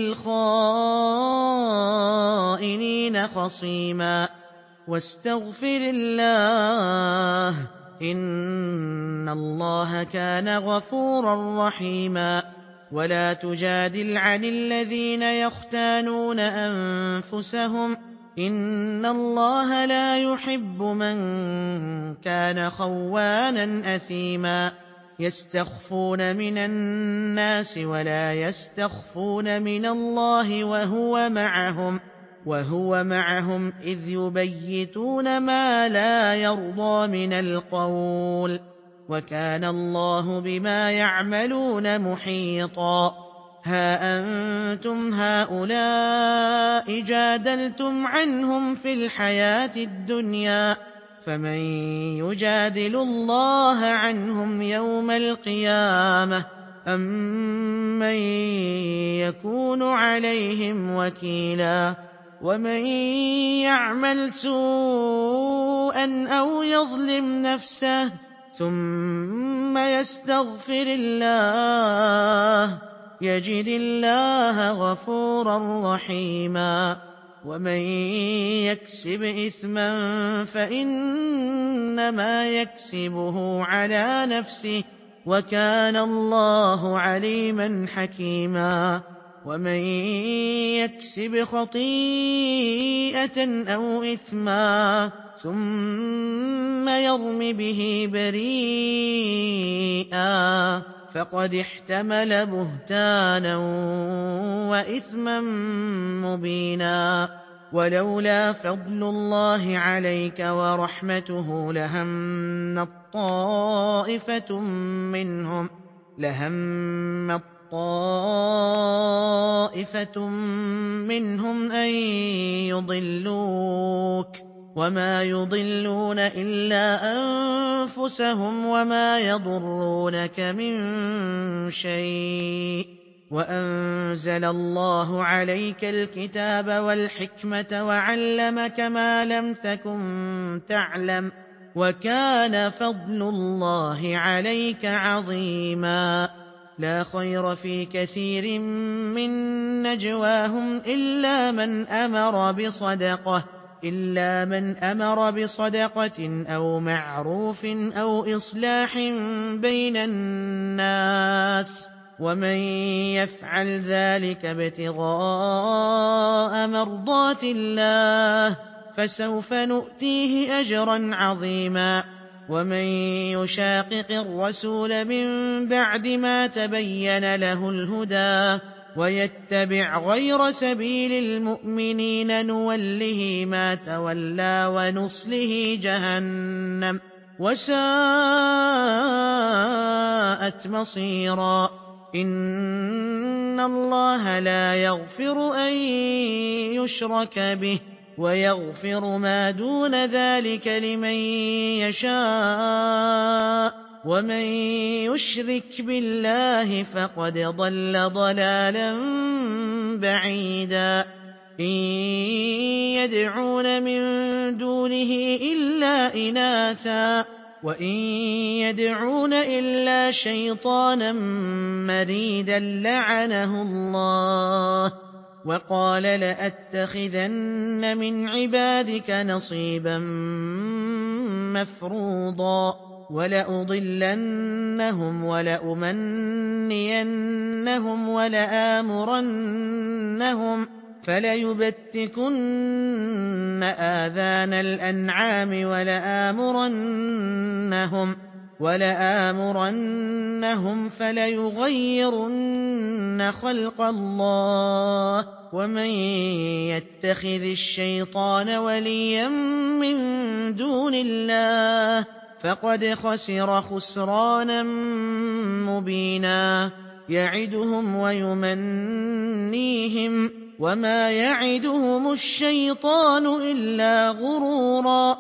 للخائنين خصيما واستغفر الله إن الله كان غفورا رحيما ولا تجادل عن الذين يختانون أنفسهم إن الله لا يحب من كان خوانا أثيما يستخفون من الناس ولا يستخفون من الله وهو معهم وهو معهم إذ يبيتون ما لا يرضى من القول وكان الله بما يعملون محيطا ها أنتم هؤلاء جادلتم عنهم في الحياة الدنيا فمن يجادل الله عنهم يوم القيامة أم من يكون عليهم وكيلا ومن يعمل سوءا أو يظلم نفسه ثم يستغفر الله يجد الله غفورا رحيما ومن يكسب إثما فإنما يكسبه على نفسه وكان الله عليما حكيما ومن يكسب خطيئة أو إثما ثم يرم به بريئا فقد احتمل بهتانا وإثما مبينا ولولا فضل الله عليك ورحمته لهمت طائفة منهم لهمت طائفة منهم أن يضلوك وما يضلون إلا أنفسهم وما يضرونك من شيء وأنزل الله عليك الكتاب والحكمة وعلمك ما لم تكن تعلم وكان فضل الله عليك عظيما لا خير في كثير من نجواهم إلا من أمر بصدقة إلا من أمر بصدقة أو معروف أو إصلاح بين الناس ومن يفعل ذلك ابتغاء مرضات الله فسوف نؤتيه أجرا عظيما ومن يشاقق الرسول من بعد ما تبين له الهدى ويتبع غير سبيل المؤمنين نوله ما تولى ونصله جهنم وساءت مصيرا إن الله لا يغفر أن يشرك به ويغفر ما دون ذلك لمن يشاء ومن يشرك بالله فقد ضل ضلالا بعيدا إن يدعون من دونه إلا إناثا وإن يدعون إلا شيطانا مريدا لعنه الله وقال لأتخذن من عبادك نصيبا مفروضا ولأضلنهم ولأمنينهم ولآمرنهم فليبتكن آذان الأنعام ولآمرنهم ولآمرنهم فليغيرن خلق الله ومن يتخذ الشيطان وليا من دون الله فقد خسر خسرانا مبينا يعدهم ويمنيهم وما يعدهم الشيطان إلا غرورا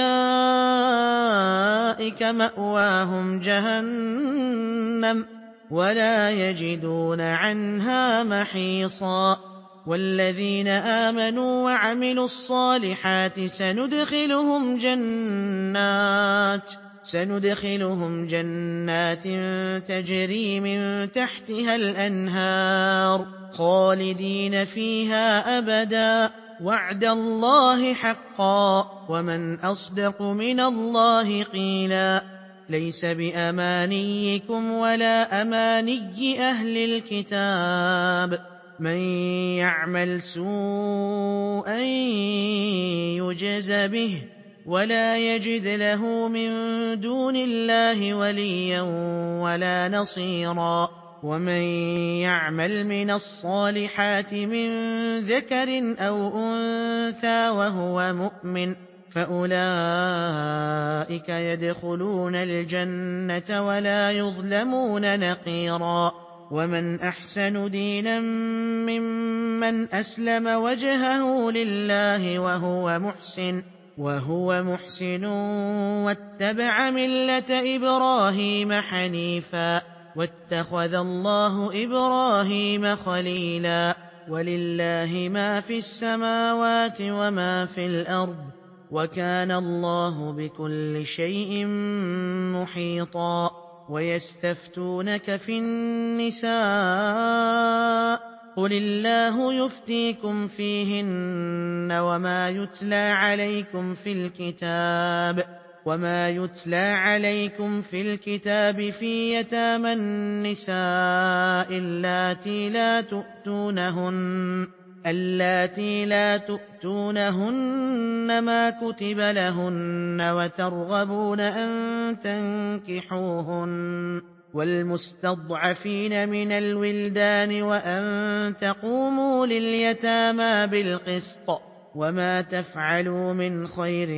أولئك مأواهم جهنم ولا يجدون عنها محيصا والذين آمنوا وعملوا الصالحات سندخلهم جنات سندخلهم جنات تجري من تحتها الأنهار خالدين فيها أبدا وعد الله حقا ومن أصدق من الله قيلا ليس بأمانيكم ولا أماني أهل الكتاب من يعمل سوءا يجز به ولا يجد له من دون الله وليا ولا نصيرا ومن يعمل من الصالحات من ذكر أو أنثى وهو مؤمن فأولئك يدخلون الجنة ولا يظلمون نقيرا ومن أحسن دينا ممن أسلم وجهه لله وهو محسن وهو محسن واتبع ملة إبراهيم حنيفا واتخذ الله إبراهيم خليلا ولله ما في السماوات وما في الأرض وكان الله بكل شيء محيطا ويستفتونك في النساء قل الله يفتيكم فيهن وما يتلى عليكم في الكتاب وما يتلى عليكم في الكتاب في يتامى النساء اللاتي لا تؤتونهن اللاتي لا تؤتونهن ما كتب لهن وترغبون أن تنكحوهن والمستضعفين من الولدان وأن تقوموا لليتامى بالقسط وما تفعلوا من خير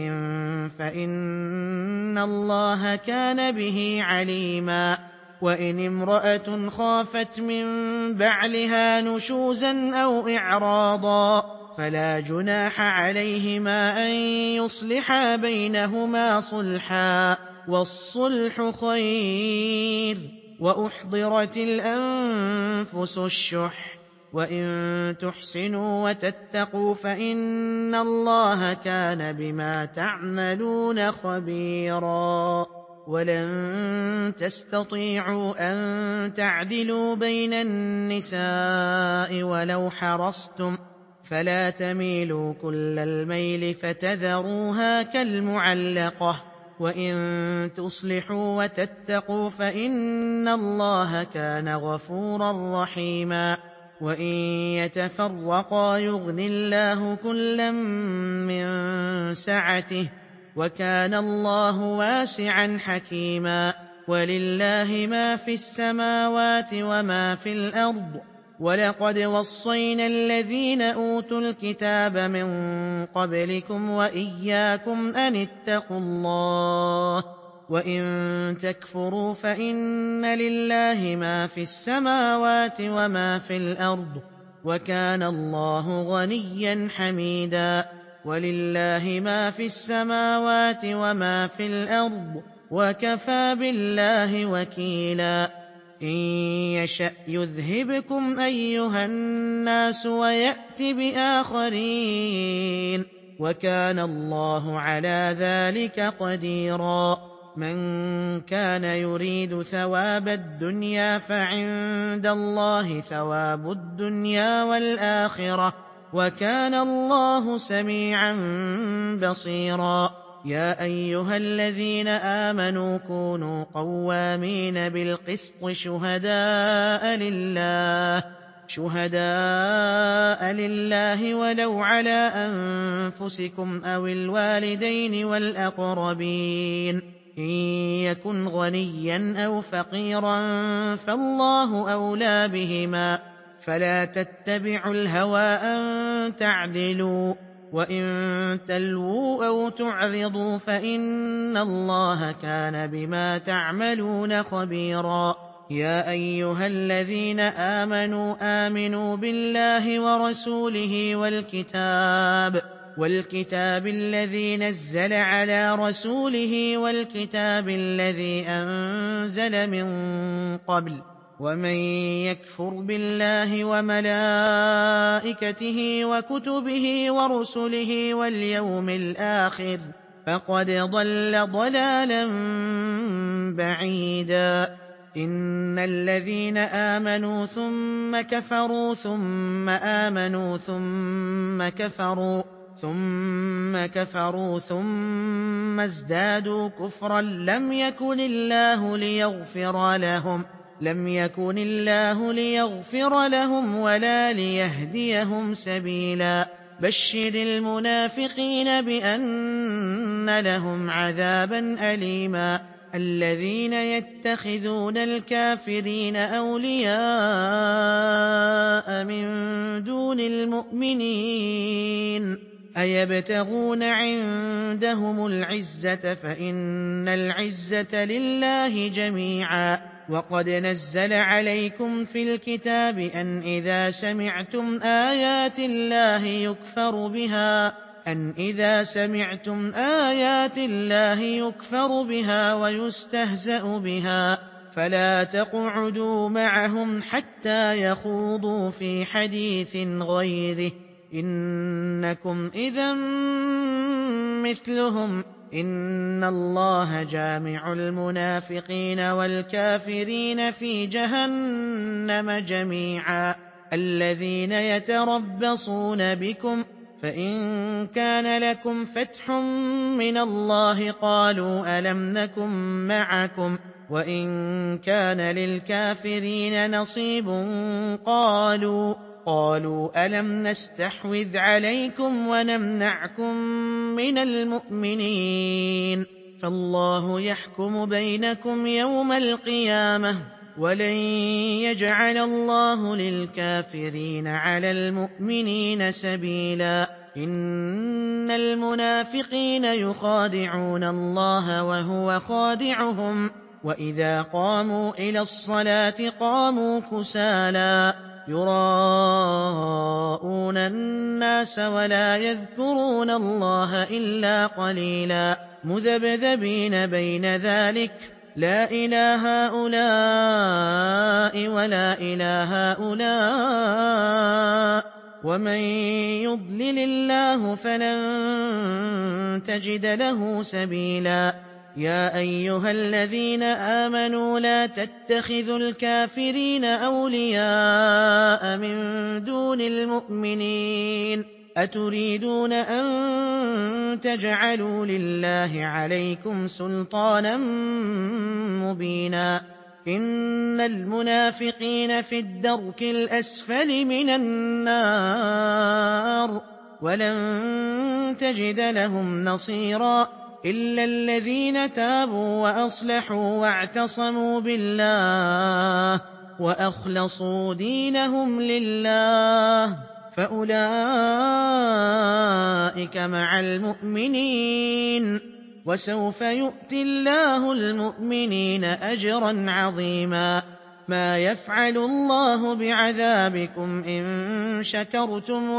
فإن الله كان به عليما وإن امرأة خافت من بعلها نشوزا أو إعراضا فلا جناح عليهما أن يصلحا بينهما صلحا والصلح خير وأحضرت الأنفس الشح وإن تحسنوا وتتقوا فإن الله كان بما تعملون خبيرا ولن تستطيعوا أن تعدلوا بين النساء ولو حرصتم فلا تميلوا كل الميل فتذروها كالمعلقة وإن تصلحوا وتتقوا فإن الله كان غفورا رحيما وإن يتفرقا يغن الله كلا من سعته وكان الله واسعا حكيما ولله ما في السماوات وما في الأرض ولقد وصينا الذين أوتوا الكتاب من قبلكم وإياكم أن اتقوا الله وإن تكفروا فإن لله ما في السماوات وما في الأرض وكان الله غنيا حميدا ولله ما في السماوات وما في الأرض وكفى بالله وكيلا إن يشأ يذهبكم أيها الناس ويأت بآخرين وكان الله على ذلك قديرا من كان يريد ثواب الدنيا فعند الله ثواب الدنيا والآخرة وكان الله سميعا بصيرا يا أيها الذين آمنوا كونوا قوامين بالقسط شهداء لله شهداء لله ولو على أنفسكم أو الوالدين والأقربين إن يكن غنيا أو فقيرا فالله أولى بهما فلا تتبعوا الهوى أن تعدلوا وإن تلووا أو تعرضوا فإن الله كان بما تعملون خبيرا يا أيها الذين آمنوا آمنوا بالله ورسوله والكتاب والكتاب الذي نزل على رسوله والكتاب الذي أنزل من قبل ومن يكفر بالله وملائكته وكتبه ورسله واليوم الآخر فقد ضل ضلالا بعيدا. إن الذين آمنوا ثم كفروا ثم آمنوا ثم كفروا ثم كفروا ثم ازدادوا كفرا لم يكن الله ليغفر لهم لم يكن الله ليغفر لهم ولا ليهديهم سبيلا. بشر المنافقين بأن لهم عذابا أليما. الذين يتخذون الكافرين أولياء من دون المؤمنين أيبتغون عندهم العزة فإن العزة لله جميعا. وقد نزل عليكم في الكتاب أن إذا سمعتم آيات الله يكفر بها أن إذا سمعتم آيات الله يكفر بها ويستهزأ بها فلا تقعدوا معهم حتى يخوضوا في حديث غيره إنكم إذا مثلهم. إن الله جامع المنافقين والكافرين في جهنم جميعا. الذين يتربصون بكم فإن كان لكم فتح من الله قالوا ألم نكن معكم وإن كان للكافرين نصيب قالوا قالوا ألم نستحوذ عليكم ونمنعكم من المؤمنين فالله يحكم بينكم يوم القيامة ولن يجعل الله للكافرين على المؤمنين سبيلا. إن المنافقين يخادعون الله وهو خادعهم وإذا قاموا إلى الصلاة قاموا كسالى يراءون الناس ولا يذكرون الله إلا قليلا مذبذبين بين ذلك لا إلى هؤلاء ولا إلى هؤلاء ومن يضلل الله فلن تجد له سبيلا. يا أيها الذين آمنوا لا تتخذوا الكافرين أولياء من دون المؤمنين أتريدون أن تجعلوا لله عليكم سلطانا مبينا. إن المنافقين في الدرك الأسفل من النار ولن تجد لهم نصيرا إلا الذين تابوا وأصلحوا واعتصموا بالله وأخلصوا دينهم لله فأولئك مع المؤمنين وسوف يؤتي الله المؤمنين أجرا عظيما. ما يفعل الله بعذابكم إن شكرتم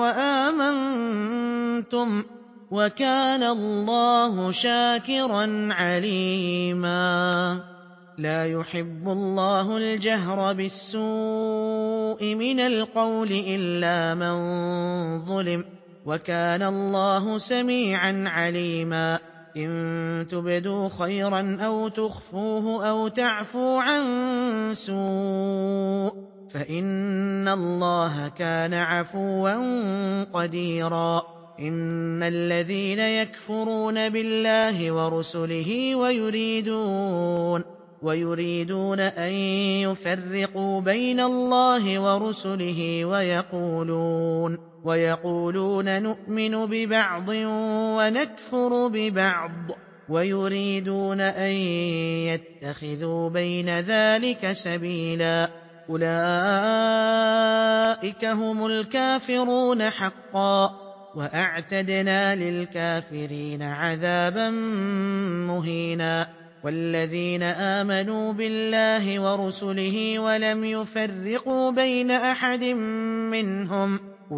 وآمنتم وكان الله شاكرا عليما. لا يحب الله الجهر بالسوء من القول إلا من ظلم وكان الله سميعا عليما. إن تبدوا خيرا أو تخفوه أو تعفو عن سوء فإن الله كان عفوا قديرا. إن الذين يكفرون بالله ورسله ويريدون ويريدون أن يفرقوا بين الله ورسله ويقولون ويقولون نؤمن ببعض ونكفر ببعض ويريدون أن يتخذوا بين ذلك سبيلا أولئك هم الكافرون حقا وأعتدنا للكافرين عذابا مهينا. والذين آمنوا بالله ورسله ولم يفرقوا بين أحد منهم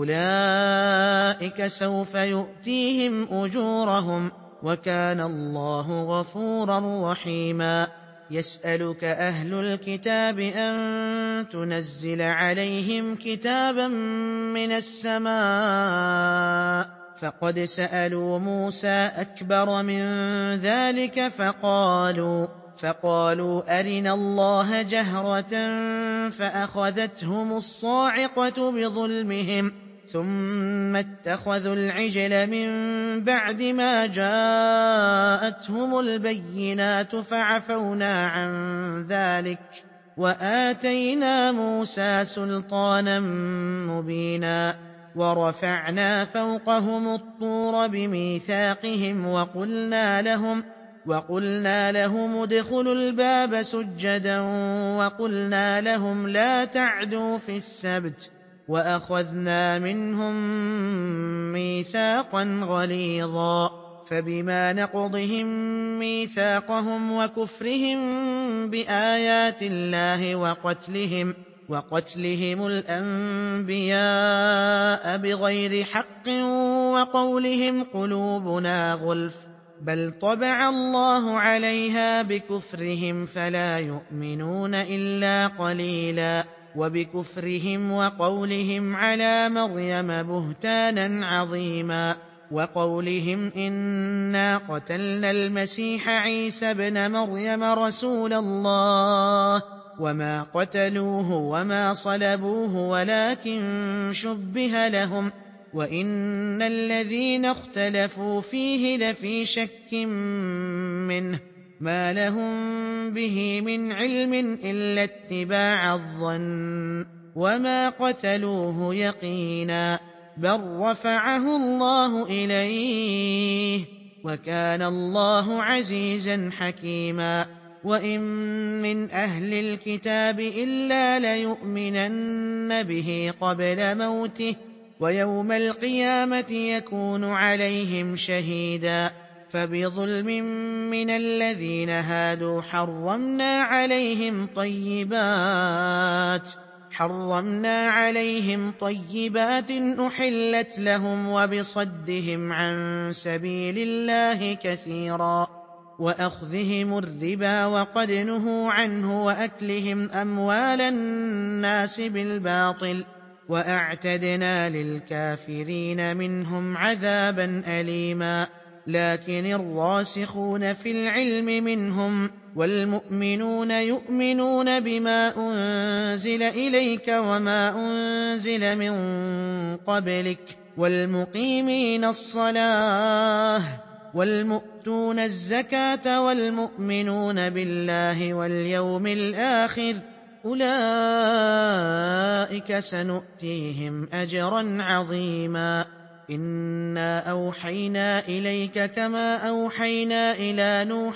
أولئك سوف يؤتيهم أجورهم وكان الله غفورا رحيما. يسألك أهل الكتاب أن تنزل عليهم كتابا من السماء فقد سألوا موسى أكبر من ذلك فقالوا فقالوا أرنا الله جهرة فأخذتهم الصاعقة بظلمهم ثم اتخذوا العجل من بعد ما جاءتهم البينات فعفونا عن ذلك وآتينا موسى سلطانا مبينا ورفعنا فوقهم الطور بميثاقهم وقلنا لهم وقلنا لهم ادخلوا الباب سجدا وقلنا لهم لا تعدوا في السبت وأخذنا منهم ميثاقا غليظا فبما نقضهم ميثاقهم وكفرهم بآيات الله وقتلهم وقتلهم الأنبياء بغير حق وقولهم قلوبنا غلف بل طبع الله عليها بكفرهم فلا يؤمنون إلا قليلا وبكفرهم وقولهم على مريم بهتانا عظيما وقولهم إنا قتلنا المسيح عيسى ابن مريم رسول الله وما قتلوه وما صلبوه ولكن شبه لهم وإن الذين اختلفوا فيه لفي شك منه ما لهم به من علم إلا اتباع الظن وما قتلوه يقينا بل رفعه الله إليه وكان الله عزيزا حكيما وإن من أهل الكتاب إلا ليؤمنن به قبل موته ويوم القيامة يكون عليهم شهيدا فبظلم من الذين هادوا حرمنا عليهم طيبات حرمنا عليهم طيبات أحلت لهم وبصدهم عن سبيل الله كثيرا وأخذهم الربا وقد نهوا عنه وأكلهم أموال الناس بالباطل وأعتدنا للكافرين منهم عذابا أليما لكن الراسخون في العلم منهم والمؤمنون يؤمنون بما أنزل إليك وما أنزل من قبلك والمقيمين الصلاة والمؤتون الزكاة والمؤمنون بالله واليوم الآخر أولئك سنؤتيهم أجرا عظيما إنا أوحينا إليك كما أوحينا إلى نوح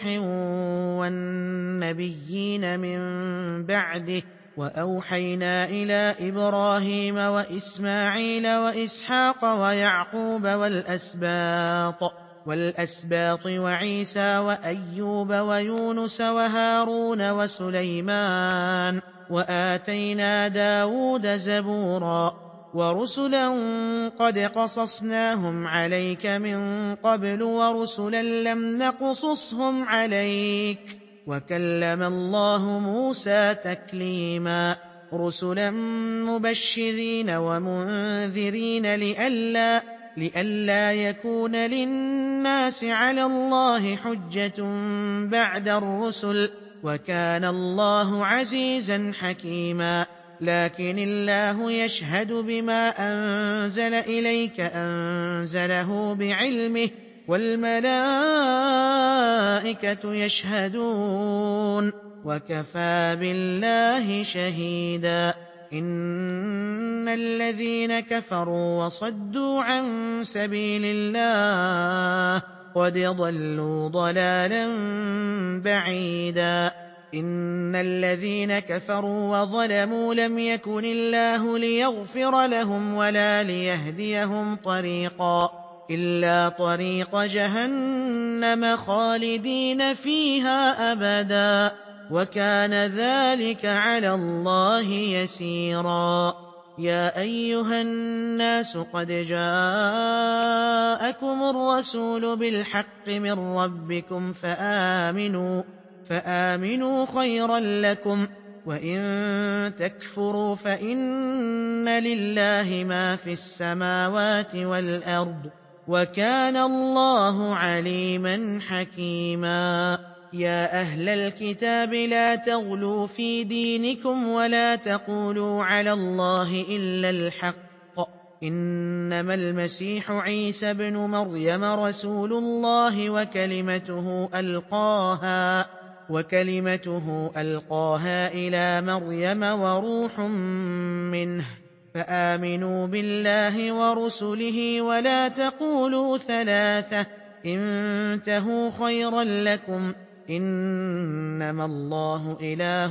والنبيين من بعده وأوحينا إلى إبراهيم وإسماعيل وإسحاق ويعقوب والأسباط والأسباط وعيسى وأيوب ويونس وهارون وسليمان وآتينا داود زبورا ورسلا قد قصصناهم عليك من قبل ورسلا لم نقصصهم عليك وكلم الله موسى تكليما رسلا مبشرين ومنذرين لئلا لئلا يكون للناس على الله حجة بعد الرسل وكان الله عزيزا حكيما لكن الله يشهد بما أنزل إليك أنزله بعلمه والملائكة يشهدون وكفى بالله شهيدا إن الذين كفروا وصدوا عن سبيل الله قد ضلوا ضلالا بعيدا إن الذين كفروا وظلموا لم يكن الله ليغفر لهم ولا ليهديهم طريقا إلا طريق جهنم خالدين فيها أبدا وكان ذلك على الله يسيرا يا أيها الناس قد جاءكم الرسول بالحق من ربكم فآمنوا فآمنوا خيرا لكم وإن تكفروا فإن لله ما في السماوات والأرض وَكَانَ اللَّهُ عَلِيمًا حَكِيمًا. يَا أَهْلَ الْكِتَابِ لَا تَغْلُوا فِي دِينِكُمْ وَلَا تَقُولُوا عَلَى اللَّهِ إِلَّا الْحَقَّ ۚ إِنَّمَا الْمَسِيحُ عِيسَى ابْنُ مَرْيَمَ رَسُولُ اللَّهِ وَكَلِمَتُهُ أَلْقَاهَا وَكَلِمَتُهُ أَلْقَاهَا إِلَىٰ مَرْيَمَ وَرُوحٌ مِّنْهُ ۖ فَآمِنُوا بِاللَّهِ وَرُسُلِهِ وَلَا تَقُولُوا ثَلَاثَةٌ ۚ انتهوا خَيْرًا لَّكُمْ ۚ إِنَّمَا اللَّهُ إِلَٰهٌ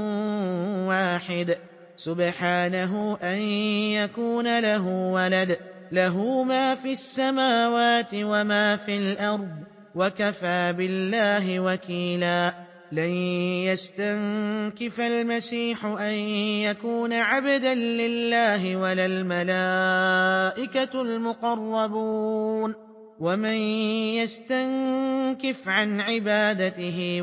واحد ۖ سُبْحَانَهُ أَن يَكُونَ لَهُ وَلَدٌ ۘ لَّهُ مَا فِي السَّمَاوَاتِ وَمَا فِي الْأَرْضِ ۚ وَكَفَىٰ بِاللَّهِ وَكِيلًا. لَّن يَسْتَنكِفَ الْمَسِيحُ أَن يَكُونَ عَبْدًا لِّلَّهِ وَلَا الْمَلَائِكَةُ الْمُقَرَّبُونَ ۚ وَمَن يَسْتَنكِفْ عَنْ عِبَادَتِهِ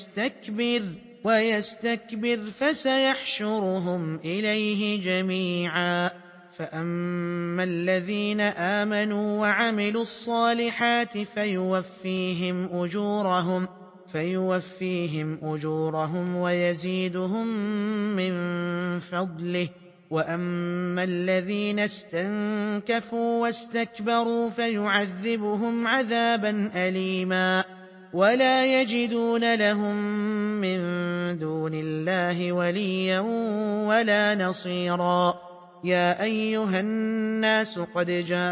وَيَسْتَكْبِرْ فَسَيَحْشُرُهُمْ إِلَيْهِ جَمِيعًا. فَأَمَّا الَّذِينَ آمَنُوا وَعَمِلُوا الصَّالِحَاتِ فَيُوَفِّيهِمْ أُجُورَهُمْ فيوفيهم أجورهم ويزيدهم من فضله ۖ وَأَمَّا الَّذِينَ اسْتَنكَفُوا وَاسْتَكْبَرُوا فَيُعَذِّبُهُمْ عَذَابًا أَلِيمًا وَلَا يَجِدُونَ لَهُم مِّن دُونِ اللَّهِ وَلِيًّا وَلَا نَصِيرًا. يَا أَيُّهَا النَّاسُ قَدْ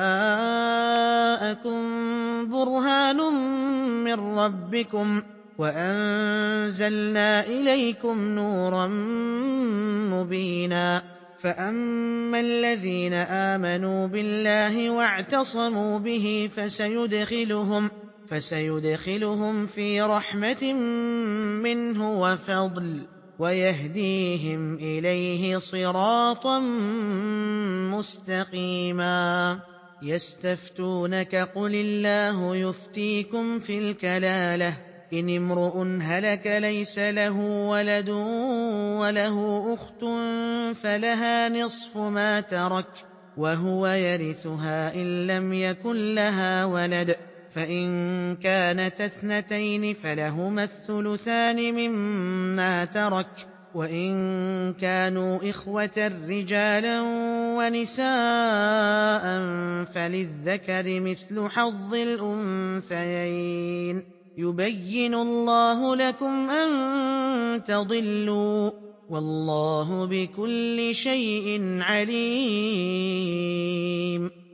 جَاءَكُم بُرْهَانٌ مِّن رَّبِّكُمْ وَأَنزَلْنَا إِلَيْكُمْ نُورًا مُّبِينًا. فَأَمَّا الَّذِينَ آمَنُوا بِاللَّهِ وَاعْتَصَمُوا بِهِ فَسَيُدْخِلُهُمْ فَسَيُدْخِلُهُمْ فِي رَحْمَةٍ مِّنْهُ وَفَضْلٍ وَيَهْدِيهِمْ إِلَيْهِ صِرَاطًا مُّسْتَقِيمًا. يَسْتَفْتُونَكَ قُلِ اللَّهُ يُفْتِيكُمْ فِي الْكَلَالَةِ ۚ إِنِ امْرُؤٌ هَلَكَ لَيْسَ لَهُ وَلَدٌ وَلَهُ أُخْتٌ فَلَهَا نِصْفُ مَا تَرَكَ وَهُوَ يَرِثُهَا إِن لَّمْ يَكُن لَّهَا وَلَدٌ ۚ فَإِن كَانَتَا اثْنَتَيْنِ فَلَهُمَا الثُّلُثَانِ مِمَّا تَرَكَ ۚ وَإِن كَانُوا إِخْوَةً رِّجَالًا وَنِسَاءً فَلِلذَّكَرِ مِثْلُ حَظِّ الْأُنثَيَيْنِ ۗ يُبَيِّنُ اللَّهُ لَكُمْ أَن تَضِلُّوا ۗ وَاللَّهُ بِكُلِّ شَيْءٍ عَلِيمٌ.